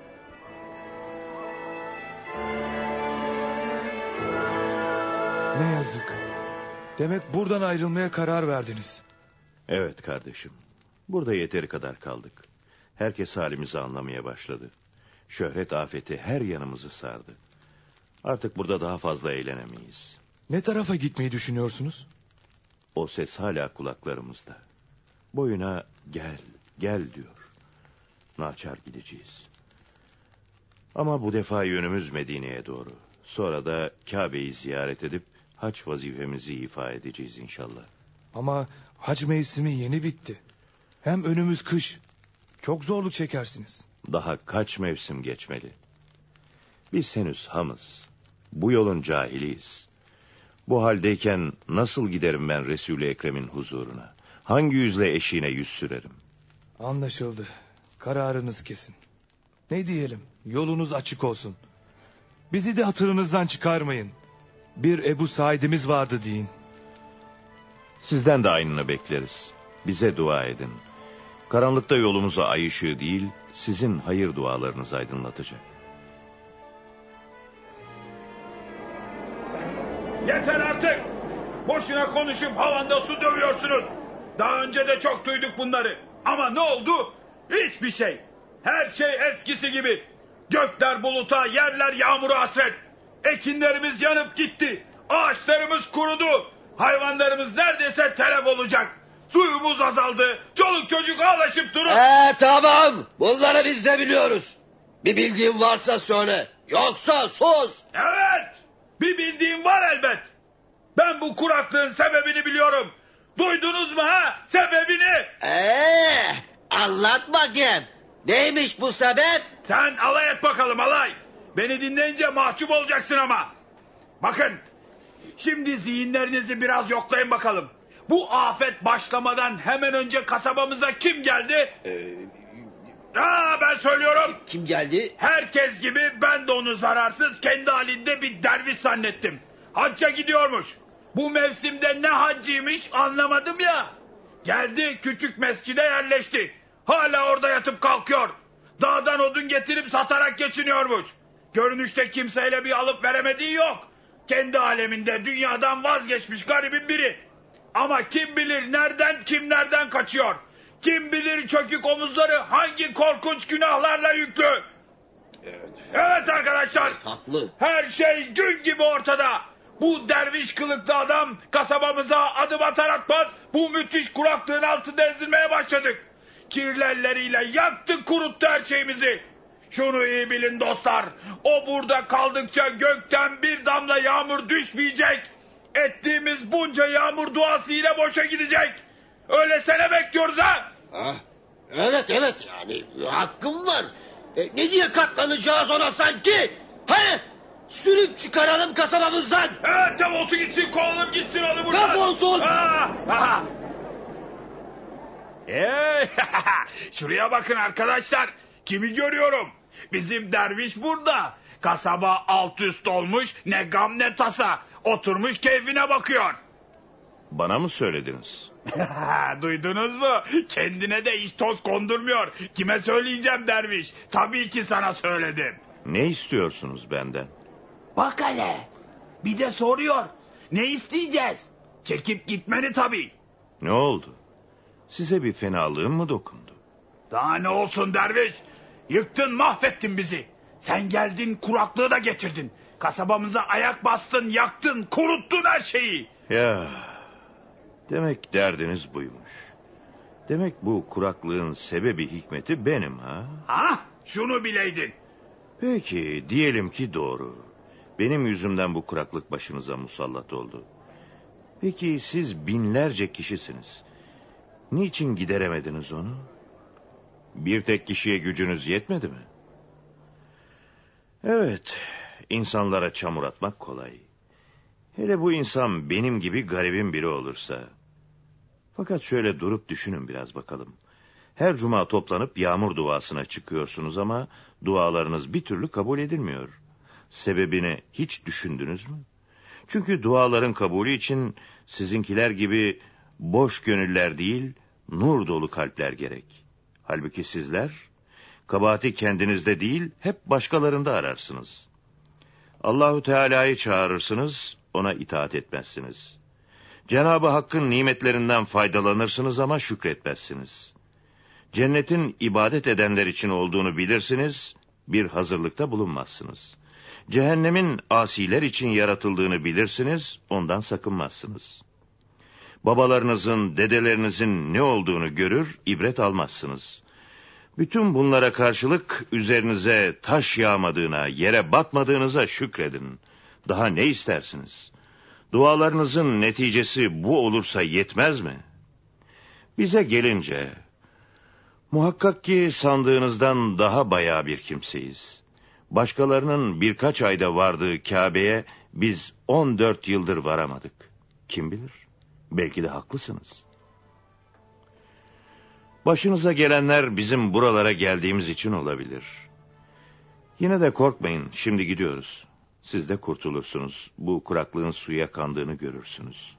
Ne yazık. Demek buradan ayrılmaya karar verdiniz. Evet kardeşim. Burada yeteri kadar kaldık. Herkes halimizi anlamaya başladı. Şöhret afeti her yanımızı sardı. Artık burada daha fazla eğlenemeyiz. Ne tarafa gitmeyi düşünüyorsunuz? O ses hala kulaklarımızda. Boyuna gel, gel diyor. Naçar gideceğiz. Ama bu defa yönümüz Medine'ye doğru. Sonra da Kabe'yi ziyaret edip hac vazifemizi ifa edeceğiz inşallah. Ama hac mevsimi yeni bitti. Hem önümüz kış. Çok zorluk çekersiniz. Daha kaç mevsim geçmeli? Biz henüz hamız. Bu yolun cahiliyiz. Bu haldeyken nasıl giderim ben Resul-i Ekrem'in huzuruna? Hangi yüzle eşiğine yüz sürerim? Anlaşıldı. Kararınız kesin. Ne diyelim? Yolunuz açık olsun. Bizi de hatırınızdan çıkarmayın. Bir Ebu Said'imiz vardı deyin. Sizden de aynını bekleriz. Bize dua edin. Karanlıkta yolumuza ay ışığı değil, sizin hayır dualarınız aydınlatacak. Yeter artık! Boşuna konuşup havanda su dövüyorsunuz. Daha önce de çok duyduk bunları. Ama ne oldu? Hiçbir şey. Her şey eskisi gibi. Gökler buluta, yerler yağmura hasret. Ekinlerimiz yanıp gitti. Ağaçlarımız kurudu. Hayvanlarımız neredeyse telef olacak. Suyumuz azaldı. Çoluk çocuk ağlaşıp durur. Ee, tamam. Bunları biz de biliyoruz. Bir bildiğin varsa söyle. Yoksa sus. Evet. Bir bildiğim var elbet. Ben bu kuraklığın sebebini biliyorum. Duydunuz mu ha? Sebebini. Eee, anlat bakayım. Neymiş bu sebep? Sen alay et bakalım alay. Beni dinleyince mahcup olacaksın ama. Bakın. Şimdi zihinlerinizi biraz yoklayın bakalım. Bu afet başlamadan hemen önce kasabamıza kim geldi? Ee, Aa, ben söylüyorum. Kim geldi? Herkes gibi ben de onu zararsız kendi halinde bir derviş zannettim. Hacca gidiyormuş. Bu mevsimde ne haccıymış anlamadım ya. Geldi küçük mescide yerleşti. Hala orada yatıp kalkıyor. Dağdan odun getirip satarak geçiniyormuş. Görünüşte kimseyle bir alıp veremediği yok. Kendi aleminde dünyadan vazgeçmiş garibin biri. Ama kim bilir nereden kimlerden kaçıyor. Kim bilir çökük omuzları hangi korkunç günahlarla yüklü. Evet, evet arkadaşlar. Evet, haklı. Her şey gün gibi ortada. Bu derviş kılıklı adam kasabamıza adım atar atmaz bu müthiş kuraklığın altında ezilmeye başladık. Kirli elleriyle yaktı kuruttu her şeyimizi. Şunu iyi bilin dostlar. O burada kaldıkça gökten bir damla yağmur düşmeyecek. Ettiğimiz bunca yağmur duası yine boşa gidecek. Öylesene bekliyoruz ha. Ha? Evet evet yani hakkım var. E, ne diye katlanacağız ona sanki? Hani? Sürüp çıkaralım kasabamızdan. Evet, defolsun gitsin, kovalım gitsin onu buradan. Defolsun. Ha, ha. Hey, şuraya bakın arkadaşlar. Kimi görüyorum? Bizim derviş burada. Kasaba alt üst olmuş, ne gam ne tasa. Oturmuş keyfine bakıyor. Bana mı söylediniz? Duydunuz mu? Kendine de hiç toz kondurmuyor. Kime söyleyeceğim derviş? Tabii ki sana söyledim. Ne istiyorsunuz benden? Bak hele. Bir de soruyor. Ne isteyeceğiz? Çekip gitmeni tabii. Ne oldu? Size bir fenalığım mı dokundu? Daha ne olsun derviş? Yıktın, mahvettin bizi. Sen geldin, kuraklığı da getirdin. Kasabamıza ayak bastın, yaktın, kuruttun her şeyi. Ya, demek derdiniz buymuş. Demek bu kuraklığın sebebi hikmeti benim ha? Ha? Şunu bileydin. Peki, diyelim ki doğru. Benim yüzümden bu kuraklık başınıza musallat oldu. Peki siz binlerce kişisiniz. Niçin gideremediniz onu? Bir tek kişiye gücünüz yetmedi mi? Evet, insanlara çamur atmak kolay. Hele bu insan benim gibi garibin biri olursa. Fakat şöyle durup düşünün biraz bakalım. Her cuma toplanıp yağmur duasına çıkıyorsunuz ama dualarınız bir türlü kabul edilmiyor. Sebebini hiç düşündünüz mü? Çünkü duaların kabulü için sizinkiler gibi boş gönüller değil, nur dolu kalpler gerek. Halbuki sizler kabahati kendinizde değil, hep başkalarında ararsınız. Allahu Teala'yı çağırırsınız, ona itaat etmezsiniz. Cenab-ı Hakk'ın nimetlerinden faydalanırsınız ama şükretmezsiniz. Cennetin ibadet edenler için olduğunu bilirsiniz, bir hazırlıkta bulunmazsınız. Cehennemin asiler için yaratıldığını bilirsiniz, ondan sakınmazsınız. Babalarınızın, dedelerinizin ne olduğunu görür, ibret almazsınız. Bütün bunlara karşılık üzerinize taş yağmadığına, yere batmadığınıza şükredin. Daha ne istersiniz? Dualarınızın neticesi bu olursa yetmez mi? Bize gelince, muhakkak ki sandığınızdan daha bayağı bir kimseyiz. Başkalarının birkaç ayda vardığı Kabe'ye biz on dört yıldır varamadık. Kim bilir? Belki de haklısınız. Başınıza gelenler bizim buralara geldiğimiz için olabilir. Yine de korkmayın, şimdi gidiyoruz. Siz de kurtulursunuz. Bu kuraklığın suya kandığını görürsünüz.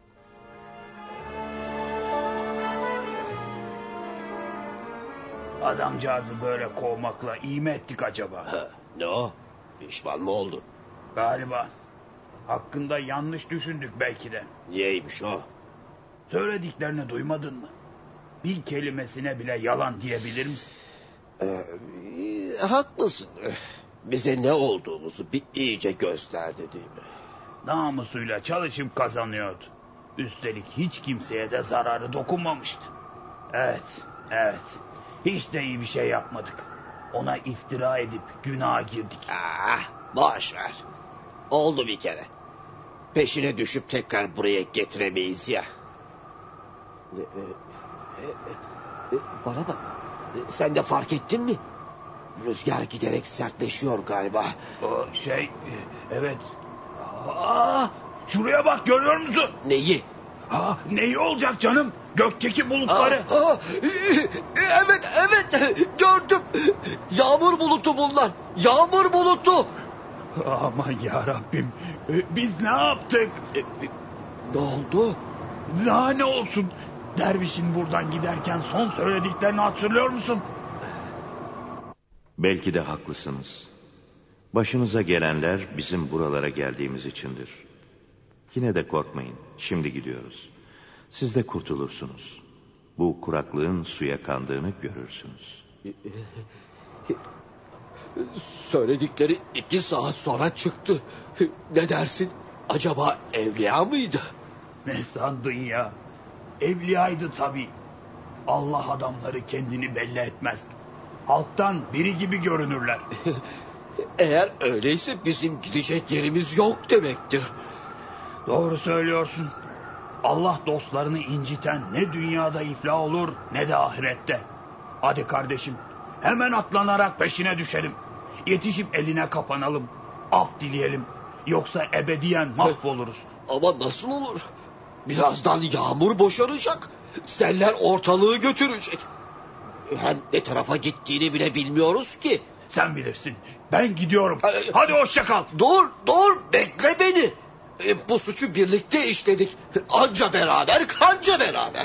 Adamcağızı böyle kovmakla iyi mi ettik acaba? Ha, ne o? Pişman mı oldu? Galiba. Hakkında yanlış düşündük belki de. Niyeymiş o? Söylediklerini duymadın mı? Bir kelimesine bile yalan diyebilir misin? Ee, haklısın. Bize ne olduğumuzu bir iyice gösterdi değil mi? Namusuyla çalışıp kazanıyordu. Üstelik hiç kimseye de zararı dokunmamıştı. Evet, evet. Hiç de iyi bir şey yapmadık. Ona iftira edip günaha girdik. Ah, boş ver. Oldu bir kere. Peşine düşüp tekrar buraya getiremeyiz ya. Bana bak. Sen de fark ettin mi? Rüzgar giderek sertleşiyor galiba. O şey, evet. Aa, şuraya bak, görüyor musun? Neyi? Aa, neyi olacak canım? Gökteki bulutları. Aa, aa, evet, evet, gördüm. Yağmur bulutu bunlar. Yağmur bulutu. Aman yarabbim. Biz ne yaptık? Ne oldu? Daha ne olsun? Dervişin buradan giderken son söylediklerini hatırlıyor musun? Belki de haklısınız. Başınıza gelenler bizim buralara geldiğimiz içindir. Yine de korkmayın. Şimdi gidiyoruz. Siz de kurtulursunuz. Bu kuraklığın suya kandığını görürsünüz. Söyledikleri iki saat sonra çıktı. Ne dersin? Acaba evliya mıydı? Ne sandın ya? Evliyaydı tabii. Allah adamları kendini belli etmez. Halktan biri gibi görünürler. Eğer öyleyse bizim gidecek yerimiz yok demektir. Doğru söylüyorsun. Allah dostlarını inciten ne dünyada iflah olur ne de ahirette. Hadi kardeşim, hemen atlanarak peşine düşelim. Yetişip eline kapanalım. af dileyelim. Yoksa ebediyen mahvoluruz. Ama nasıl olur? Birazdan yağmur boşanacak. Seller ortalığı götürecek. Hem ne tarafa gittiğini bile bilmiyoruz ki. Sen bilirsin. Ben gidiyorum. Hadi hoşça kal. Dur, dur, bekle beni. E, bu suçu birlikte işledik. Anca beraber, kanca beraber.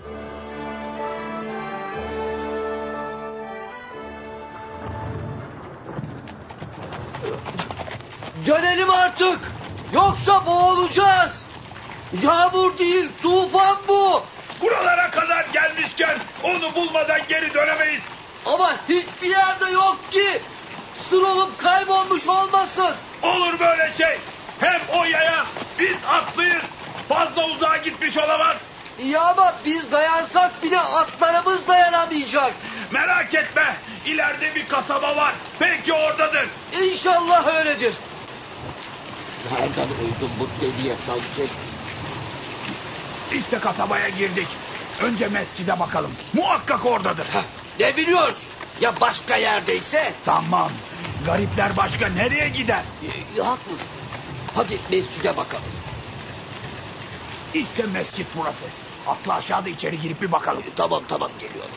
Dönelim artık. Yoksa boğulacağız. Yağmur değil, tufan bu. Buralara kadar gelmişken onu bulmadan geri dönemeyiz. Ama hiçbir yerde yok ki. Sır olup kaybolmuş olmasın. Olur böyle şey. Hem o yaya biz atlıyız. Fazla uzağa gitmiş olamaz. İyi ama biz dayansak bile atlarımız dayanamayacak. Merak etme. İleride bir kasaba var. Belki oradadır. İnşallah öyledir. Nereden uydun bu deliye sanki? İşte kasabaya girdik. Önce mescide bakalım. Muhakkak oradadır. Heh, ne biliyorsun? Ya başka yerdeyse? Sanmam. Garipler başka nereye gider? E, haklısın. Hadi mescide bakalım. İşte mescit burası. Atla aşağıda içeri girip bir bakalım. E, tamam tamam geliyorum.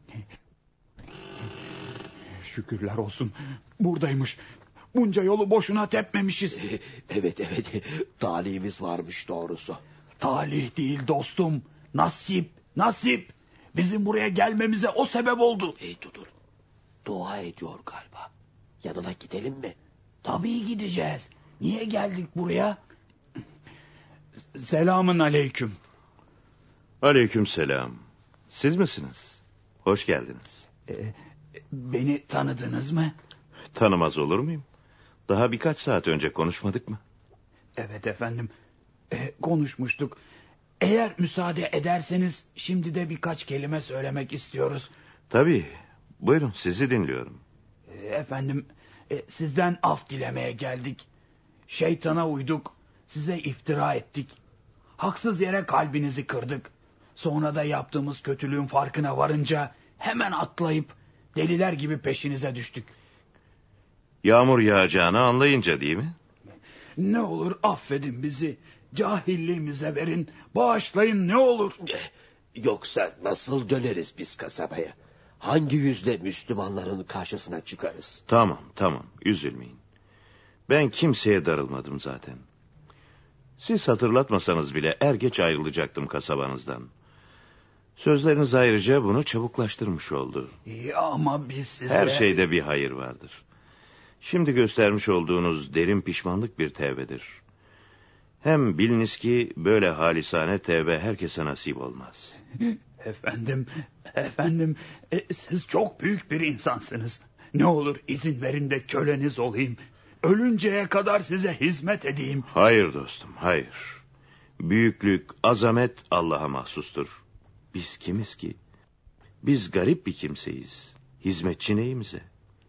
Şükürler olsun. Buradaymış. Bunca yolu boşuna tepmemişiz. Evet evet. Talihimiz varmış doğrusu. Talih değil dostum. Nasip. Nasip. Bizim buraya gelmemize o sebep oldu. Hey dur. Dua ediyor galiba. Yanına gidelim mi? Tabii gideceğiz. Niye geldik buraya? Selamın aleyküm. Aleyküm selam. Siz misiniz? Hoş geldiniz. Ee, beni tanıdınız mı? Tanımaz olur muyum? Daha birkaç saat önce konuşmadık mı? Evet efendim. Ee, konuşmuştuk. Eğer müsaade ederseniz şimdi de birkaç kelime söylemek istiyoruz. Tabii. Buyurun sizi dinliyorum. Ee, efendim e, sizden af dilemeye geldik. Şeytana uyduk. Size iftira ettik. Haksız yere kalbinizi kırdık. Sonra da yaptığımız kötülüğün farkına varınca hemen atlayıp deliler gibi peşinize düştük. Yağmur yağacağını anlayınca değil mi? Ne olur affedin bizi. Cahilliğimize verin. Bağışlayın ne olur. Yoksa nasıl döneriz biz kasabaya? Hangi yüzle Müslümanların karşısına çıkarız? Tamam tamam üzülmeyin. Ben kimseye darılmadım zaten. Siz hatırlatmasanız bile er geç ayrılacaktım kasabanızdan. Sözleriniz ayrıca bunu çabuklaştırmış oldu. İyi ama biz size... Her şeyde bir hayır vardır. Şimdi göstermiş olduğunuz derin pişmanlık bir tevbedir. Hem biliniz ki böyle halisane tevbe herkese nasip olmaz. Efendim, efendim e, siz çok büyük bir insansınız. Ne olur izin verin de köleniz olayım. Ölünceye kadar size hizmet edeyim. Hayır dostum, hayır. Büyüklük, azamet Allah'a mahsustur. Biz kimiz ki? Biz garip bir kimseyiz. Hizmetçi neyimize?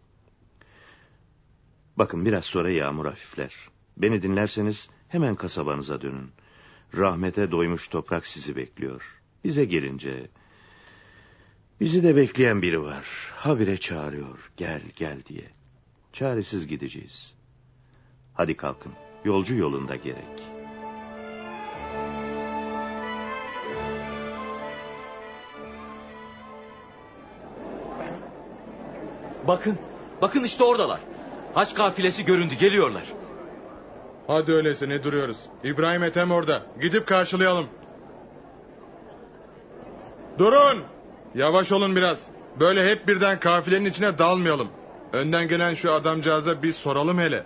Bakın biraz sonra yağmur hafifler. Beni dinlerseniz hemen kasabanıza dönün. Rahmete doymuş toprak sizi bekliyor. Bize gelince... Bizi de bekleyen biri var. Habire çağırıyor. Gel gel diye. Çaresiz gideceğiz. Hadi kalkın. Yolcu yolunda gerek. Bakın. Bakın işte oradalar. Haç kafilesi göründü. Geliyorlar. Hadi öyleyse ne duruyoruz? İbrahim Ethem orada. Gidip karşılayalım. Durun. Yavaş olun biraz. Böyle hep birden kafilenin içine dalmayalım. Önden gelen şu adamcağıza bir soralım hele.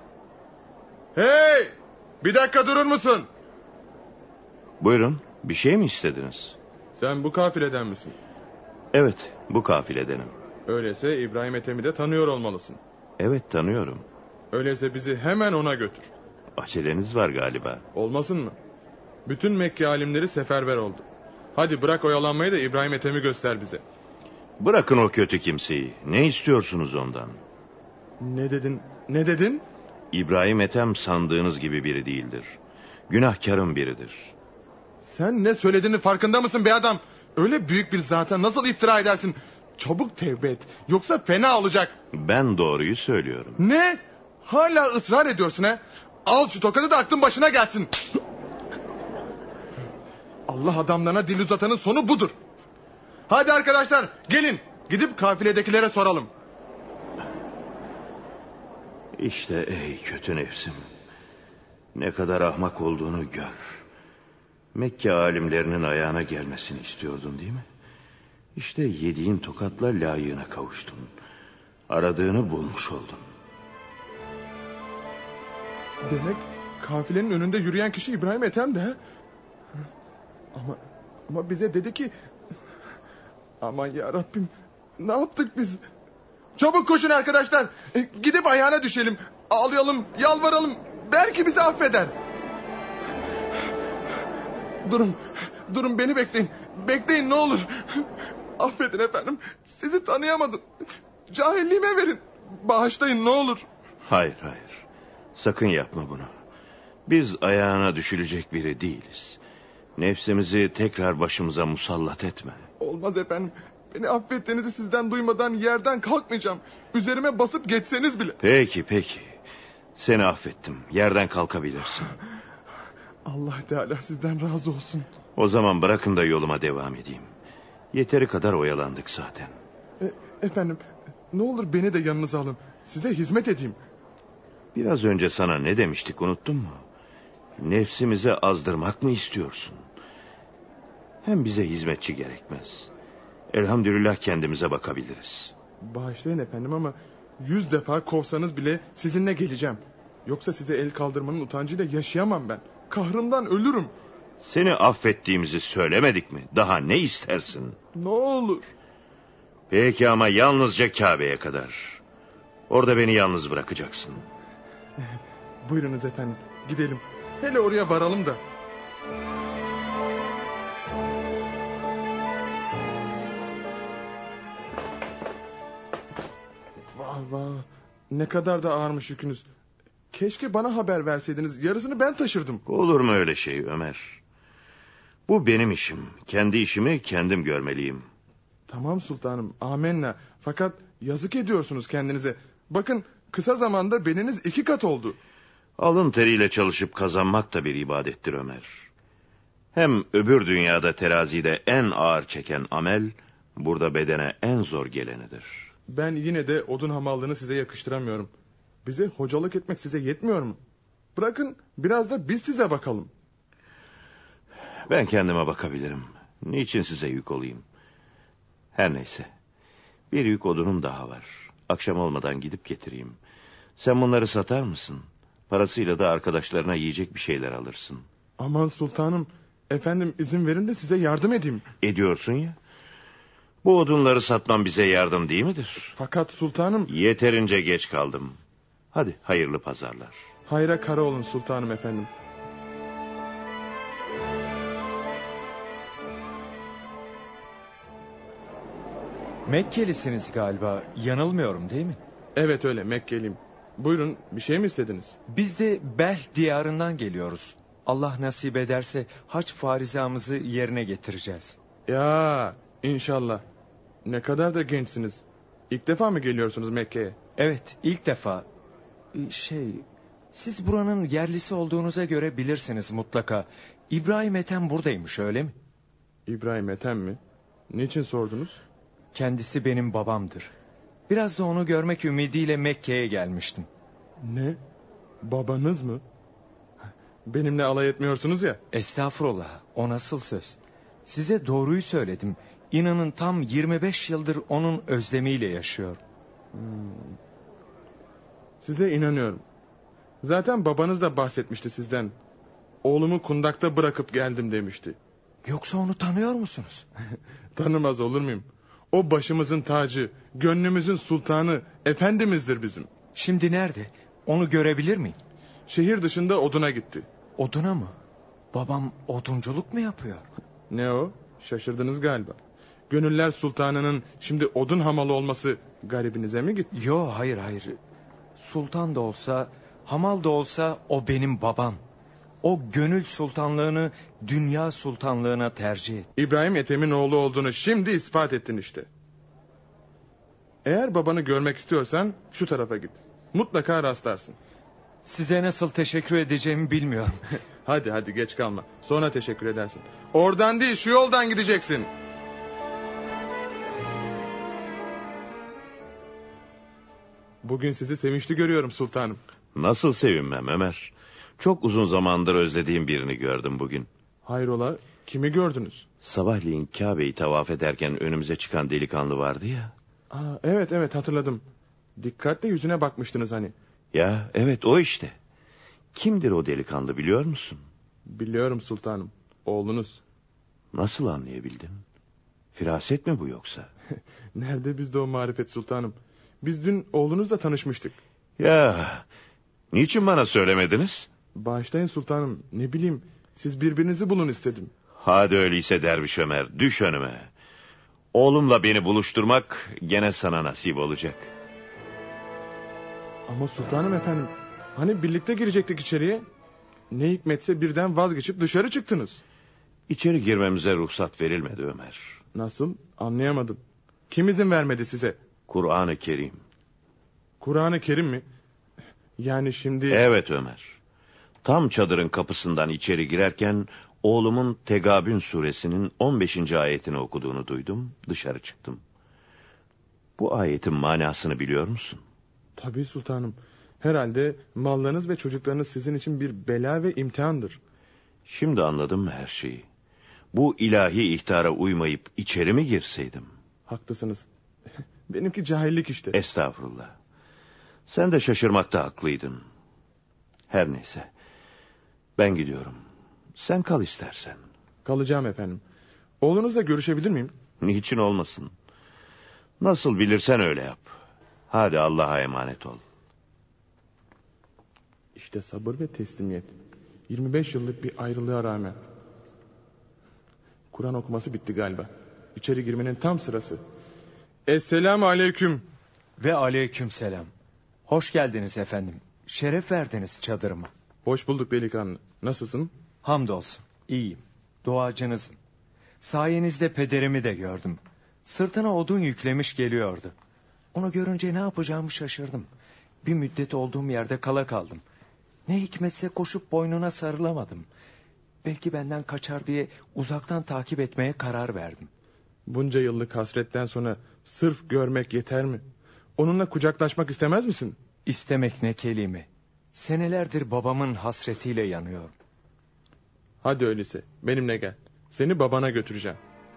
Hey! Bir dakika durur musun? Buyurun. Bir şey mi istediniz? Sen bu kafileden misin? Evet. Bu kafiledenim. Öyleyse İbrahim Ethem'i de tanıyor olmalısın. Evet tanıyorum. Öyleyse bizi hemen ona götür. Aceleniz var galiba. Olmasın mı? Bütün Mekke alimleri seferber oldu. Hadi bırak oyalanmayı da İbrahim Ethem'i göster bize. Bırakın o kötü kimseyi. Ne istiyorsunuz ondan? Ne dedin? Ne dedin? İbrahim Ethem sandığınız gibi biri değildir. Günahkarın biridir. Sen ne söylediğinin farkında mısın be adam? Öyle büyük bir zata nasıl iftira edersin? Çabuk tevbe et. Yoksa fena olacak. Ben doğruyu söylüyorum. Ne? Hala ısrar ediyorsun he. Al şu tokadı da aklın başına gelsin. Allah adamlarına dil uzatanın sonu budur. Hadi arkadaşlar gelin. Gidip kafiledekilere soralım. İşte ey kötü nefsim. Ne kadar ahmak olduğunu gör. Mekke alimlerinin ayağına gelmesini istiyordun değil mi? İşte yediğin tokatla layığına kavuştun. Aradığını bulmuş oldun. Demek kafilenin önünde yürüyen kişi İbrahim Ethem de he? Ama, ama bize dedi ki... Aman ya Rabbim, ne yaptık biz? Çabuk koşun arkadaşlar. E, gidip ayağına düşelim. Ağlayalım, yalvaralım. Belki bizi affeder. Durun, durun beni bekleyin. Bekleyin ne olur. Affedin efendim. Sizi tanıyamadım. Cahilliğime verin. Bağışlayın ne olur. Hayır hayır. Sakın yapma bunu. Biz ayağına düşülecek biri değiliz. Nefsimizi tekrar başımıza musallat etme. Olmaz efendim. Beni affettiğinizi sizden duymadan yerden kalkmayacağım. Üzerime basıp geçseniz bile. Peki peki. Seni affettim. Yerden kalkabilirsin. Allah Teala sizden razı olsun. O zaman bırakın da yoluma devam edeyim. Yeteri kadar oyalandık zaten. E, efendim ne olur beni de yanınıza alın. Size hizmet edeyim. Biraz önce sana ne demiştik unuttun mu? Nefsimize azdırmak mı istiyorsun? Hem bize hizmetçi gerekmez. Elhamdülillah kendimize bakabiliriz. Bağışlayın efendim ama yüz defa kovsanız bile sizinle geleceğim. Yoksa size el kaldırmanın utancıyla yaşayamam ben. Kahrımdan ölürüm. Seni affettiğimizi söylemedik mi? Daha ne istersin? Ne olur. Peki ama yalnızca Kabe'ye kadar. Orada beni yalnız bırakacaksın. Buyurunuz efendim gidelim. Hele oraya varalım da. Vah vah. Ne kadar da ağırmış yükünüz. Keşke bana haber verseydiniz. Yarısını ben taşırdım. Olur mu öyle şey Ömer? Bu benim işim. Kendi işimi kendim görmeliyim. Tamam sultanım. Amenna. Fakat yazık ediyorsunuz kendinize. Bakın kısa zamanda beliniz iki kat oldu. Alın teriyle çalışıp kazanmak da bir ibadettir Ömer. Hem öbür dünyada terazide en ağır çeken amel, burada bedene en zor gelenidir. Ben yine de odun hamallığını size yakıştıramıyorum. Bize hocalık etmek size yetmiyor mu? Bırakın biraz da biz size bakalım. Ben kendime bakabilirim. Niçin size yük olayım? Her neyse. Bir yük odunum daha var. Akşam olmadan gidip getireyim. Sen bunları satar mısın? Parasıyla da arkadaşlarına yiyecek bir şeyler alırsın. Aman sultanım, efendim izin verin de size yardım edeyim. Ediyorsun ya. Bu odunları satmam bize yardım değil midir? Fakat sultanım... Yeterince geç kaldım. Hadi hayırlı pazarlar. Hayra kara olun sultanım efendim. Mekkelisiniz galiba, yanılmıyorum değil mi? Evet öyle, Mekkeliyim. Buyurun, bir şey mi istediniz? Biz de Belh diyarından geliyoruz. Allah nasip ederse hac farizamızı yerine getireceğiz. Ya inşallah. Ne kadar da gençsiniz. İlk defa mı geliyorsunuz Mekke'ye? Evet, ilk defa. Şey, siz buranın yerlisi olduğunuza göre bilirsiniz mutlaka. İbrahim Ethem buradaymış, öyle mi? İbrahim Ethem mi? Niçin sordunuz? Kendisi benim babamdır. Biraz da onu görmek ümidiyle Mekke'ye gelmiştim. Ne? Babanız mı? Benimle alay etmiyorsunuz ya. Estağfurullah, o nasıl söz? Size doğruyu söyledim. İnanın tam yirmi beş yıldır onun özlemiyle yaşıyor. Hmm. Size inanıyorum. Zaten babanız da bahsetmişti sizden. Oğlumu kundakta bırakıp geldim demişti. Yoksa onu tanıyor musunuz? Tanımaz olur muyum? O başımızın tacı, gönlümüzün sultanı, efendimizdir bizim. Şimdi nerede? Onu görebilir miyim? Şehir dışında oduna gitti. Oduna mı? Babam odunculuk mu yapıyor? Ne o? Şaşırdınız galiba. Gönüller sultanının şimdi odun hamalı olması garibinize mi gitti? Yo, hayır hayır. Sultan da olsa, hamal da olsa o benim babam. O gönül sultanlığını dünya sultanlığına tercih et. İbrahim Ethem'in oğlu olduğunu şimdi ispat ettin işte. Eğer babanı görmek istiyorsan şu tarafa git. Mutlaka rastlarsın. Size nasıl teşekkür edeceğimi bilmiyorum. Hadi hadi geç kalma. Sonra teşekkür edersin. Oradan değil, şu yoldan gideceksin. Bugün sizi sevinçli görüyorum sultanım. Nasıl sevinmem Ömer? Çok uzun zamandır özlediğim birini gördüm bugün. Hayrola, kimi gördünüz? Sabahleyin Kabe'yi tavaf ederken önümüze çıkan delikanlı vardı ya. Aa, evet evet hatırladım. Dikkatle yüzüne bakmıştınız hani. Ya evet, o işte. Kimdir o delikanlı biliyor musun? Biliyorum sultanım. Oğlunuz. Nasıl anlayabildin? Firaset mi bu yoksa? Nerede bizde o marifet sultanım? Biz dün oğlunuzla tanışmıştık. Ya niçin bana söylemediniz? Bağışlayın sultanım, ne bileyim, siz birbirinizi bulun istedim. Hadi öyleyse Derviş Ömer, düş önüme. Oğlumla beni buluşturmak gene sana nasip olacak. Ama sultanım efendim, hani birlikte girecektik içeriye? Ne hikmetse birden vazgeçip dışarı çıktınız. İçeri girmemize ruhsat verilmedi Ömer. Nasıl? Anlayamadım. Kim izin vermedi size? Kur'an-ı Kerim. Kur'an-ı Kerim mi? Yani şimdi... Evet Ömer. Tam çadırın kapısından içeri girerken oğlumun Tegabün suresinin on beşinci ayetini okuduğunu duydum, dışarı çıktım. Bu ayetin manasını biliyor musun? Tabii sultanım. Herhalde mallarınız ve çocuklarınız sizin için bir bela ve imtihandır. Şimdi anladım mı her şeyi? Bu ilahi ihtara uymayıp içeri mi girseydim? Haklısınız. Benimki cahillik işte. Estağfurullah. Sen de şaşırmakta haklıydın. Her neyse. Ben gidiyorum. Sen kal istersen. Kalacağım efendim. Oğlunuzla görüşebilir miyim? Niçin olmasın? Nasıl bilirsen öyle yap. Hadi Allah'a emanet ol. İşte sabır ve teslimiyet. yirmi beş yıllık bir ayrılığa rağmen. Kur'an okuması bitti galiba. İçeri girmenin tam sırası. Esselamu aleyküm. Ve aleyküm selam. Hoş geldiniz efendim. Şeref verdiniz çadırıma. Hoş bulduk delikanlı. Nasılsın? Hamdolsun. İyiyim. Duacınızım. Sayenizde pederimi de gördüm. Sırtına odun yüklemiş geliyordu. Onu görünce ne yapacağımı şaşırdım. Bir müddet olduğum yerde kala kaldım. Ne hikmetse koşup boynuna sarılamadım. Belki benden kaçar diye uzaktan takip etmeye karar verdim. Bunca yıllık hasretten sonra sırf görmek yeter mi? Onunla kucaklaşmak istemez misin? İstemek ne kelime. Senelerdir babamın hasretiyle yanıyorum. Hadi öyleyse benimle gel. Seni babana götüreceğim.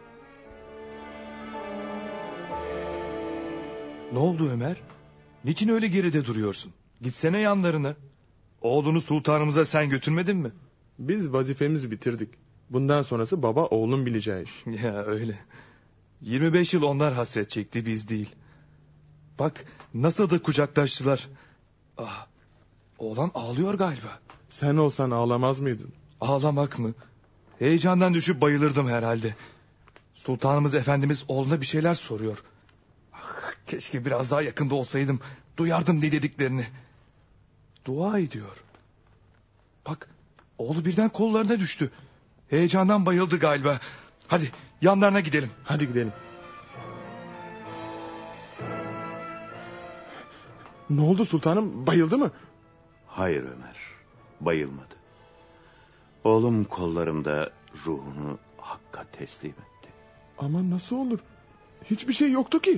Ne oldu Ömer? Niçin öyle geride duruyorsun? Gitsene yanlarına. Oğlunu sultanımıza sen götürmedin mi? Biz vazifemizi bitirdik. Bundan sonrası baba oğlun bileceği iş. Ya öyle. yirmi beş yıl onlar hasret çekti, biz değil. Bak nasıl da kucaklaştılar. Ah, oğlan ağlıyor galiba. Sen olsan ağlamaz mıydın? Ağlamak mı? Heyecandan düşüp bayılırdım herhalde. Sultanımız Efendimiz oğluna bir şeyler soruyor. Ah, keşke biraz daha yakında olsaydım. Duyardım ne dediklerini. Dua ediyor. Bak oğlu birden kollarına düştü. Heyecandan bayıldı galiba. Hadi yanlarına gidelim. Hadi gidelim. Ne oldu sultanım? Bayıldı mı? Hayır Ömer, bayılmadı. Oğlum kollarımda ruhunu Hakk'a teslim etti. Ama nasıl olur? Hiçbir şey yoktu ki.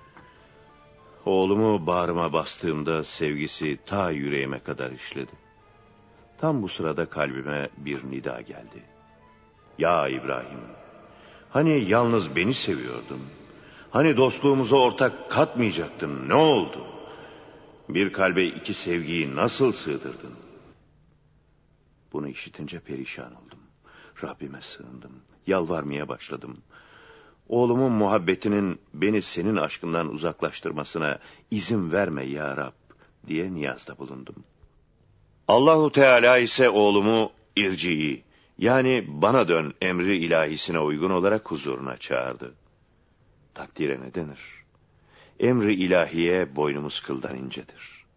Oğlumu bağrıma bastığımda sevgisi ta yüreğime kadar işledi. Tam bu sırada kalbime bir nida geldi. Ya İbrahim, hani yalnız beni seviyordun? Hani dostluğumuza ortak katmayacaktın, ne oldu? Bir kalbe iki sevgiyi nasıl sığdırdın? Bunu işitince perişan oldum. Rabbime sığındım, yalvarmaya başladım. Oğlumun muhabbetinin beni senin aşkından uzaklaştırmasına izin verme ya Rab diye niyazda bulundum. Allahu Teala ise oğlumu irci'i, yani bana dön emri ilahisine uygun olarak huzuruna çağırdı. Takdire ne denir? Emri ilahiye boynumuz kıldan incedir.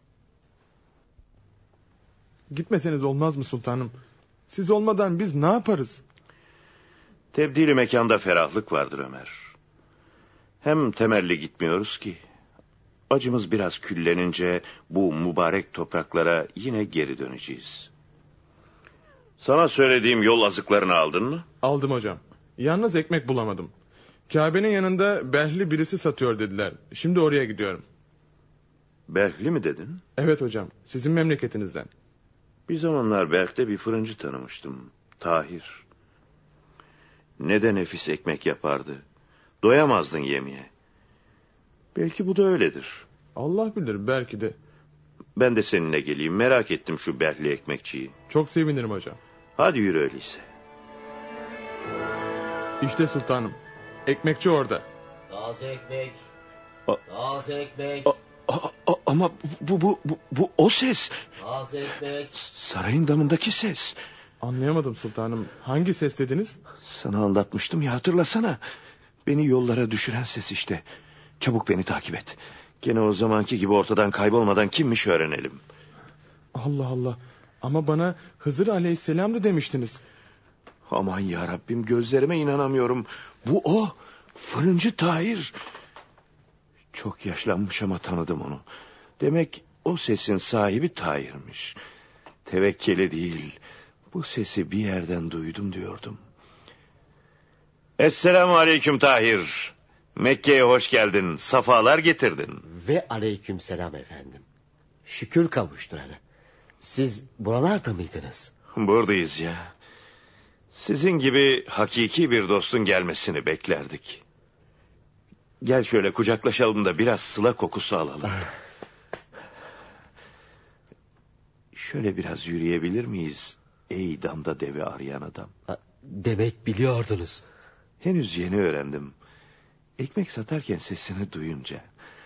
Gitmeseniz olmaz mı sultanım? Siz olmadan biz ne yaparız? Tebdili mekanda ferahlık vardır Ömer. Hem temelli gitmiyoruz ki. Acımız biraz küllenince bu mübarek topraklara yine geri döneceğiz. Sana söylediğim yol azıklarını aldın mı? Aldım hocam. Yalnız ekmek bulamadım. Kabe'nin yanında Berhli birisi satıyor dediler. Şimdi oraya gidiyorum. Berhli mi dedin? Evet hocam, sizin memleketinizden. Bir zamanlar Berk'te bir fırıncı tanımıştım. Tahir. Ne de nefis ekmek yapardı. Doyamazdın yemeye. Belki bu da öyledir. Allah bilir, belki de. Ben de seninle geleyim. Merak ettim şu Berhli ekmekçiyi. Çok sevinirim hocam. Hadi yürü öyleyse. İşte sultanım. Ekmekçi orada. Taze ekmek. A- Taze ekmek. A- a- a- ama bu, bu, bu, bu o ses. Taze ekmek. Sarayın damındaki ses. Anlayamadım sultanım. Hangi ses dediniz? Sana anlatmıştım ya, hatırlasana. Beni yollara düşüren ses işte. Çabuk beni takip et. Gene o zamanki gibi ortadan kaybolmadan kimmiş öğrenelim. Allah Allah. Ama bana Hızır Aleyhisselam'dı demiştiniz. Aman ya Rabbim, gözlerime inanamıyorum. Bu o. Fırıncı Tahir. Çok yaşlanmış ama tanıdım onu. Demek o sesin sahibi Tahir'miş. Tevekkeli değil. Bu sesi bir yerden duydum diyordum. Esselamu aleyküm Tahir. Mekke'ye hoş geldin. Safalar getirdin. Ve aleykümselam efendim. Şükür kavuşturana. Siz buralarda mıydınız? Buradayız ya. Sizin gibi hakiki bir dostun gelmesini beklerdik. Gel şöyle kucaklaşalım da biraz sıla kokusu alalım. Şöyle biraz yürüyebilir miyiz? Ey damda deve arayan adam. Demek biliyordunuz. Henüz yeni öğrendim. Ekmek satarken sesini duyunca.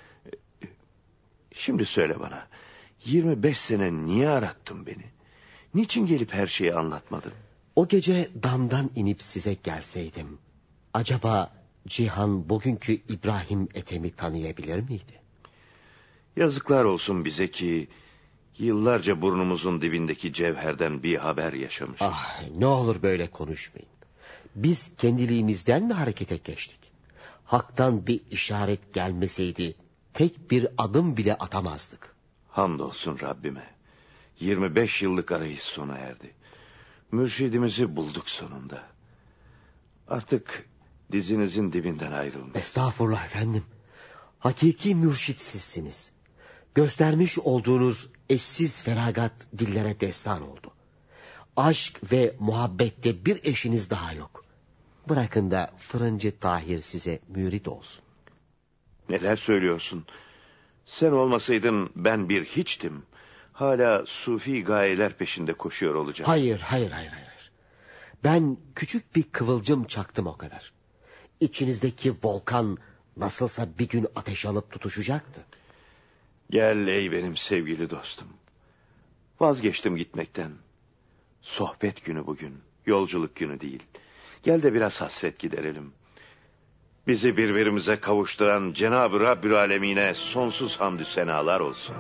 Şimdi söyle bana. yirmi beş sene niye arattın beni? Niçin gelip her şeyi anlatmadın? O gece damdan inip size gelseydim, acaba Cihan bugünkü İbrahim Ethem'i tanıyabilir miydi? Yazıklar olsun bize ki yıllarca burnumuzun dibindeki cevherden bir haber yaşamışız. Ah, ne olur böyle konuşmayın. Biz kendiliğimizden mi harekete geçtik? Hak'tan bir işaret gelmeseydi tek bir adım bile atamazdık. Hamdolsun Rabbime. yirmi beş yıllık arayış sona erdi. Mürşidimizi bulduk sonunda. Artık dizinizin dibinden ayrılmayız. Estağfurullah efendim. Hakiki mürşit sizsiniz. Göstermiş olduğunuz eşsiz feragat dillere destan oldu. Aşk ve muhabbette bir eşiniz daha yok. Bırakın da fırıncı Tahir size mürit olsun. Neler söylüyorsun? Sen olmasaydın ben bir hiçtim. Hala sufi gayeler peşinde koşuyor olacağım. Hayır, hayır, hayır, hayır. Ben küçük bir kıvılcım çaktım o kadar. İçinizdeki volkan nasılsa bir gün ateş alıp tutuşacaktı. Gel ey benim sevgili dostum. Vazgeçtim gitmekten. Sohbet günü bugün, yolculuk günü değil. Gel de biraz hasret giderelim. Bizi birbirimize kavuşturan Cenab-ı Rabbül Alemine sonsuz hamdü senalar olsun.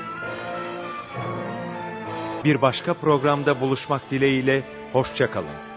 Bir başka programda buluşmak dileğiyle hoşça kalın.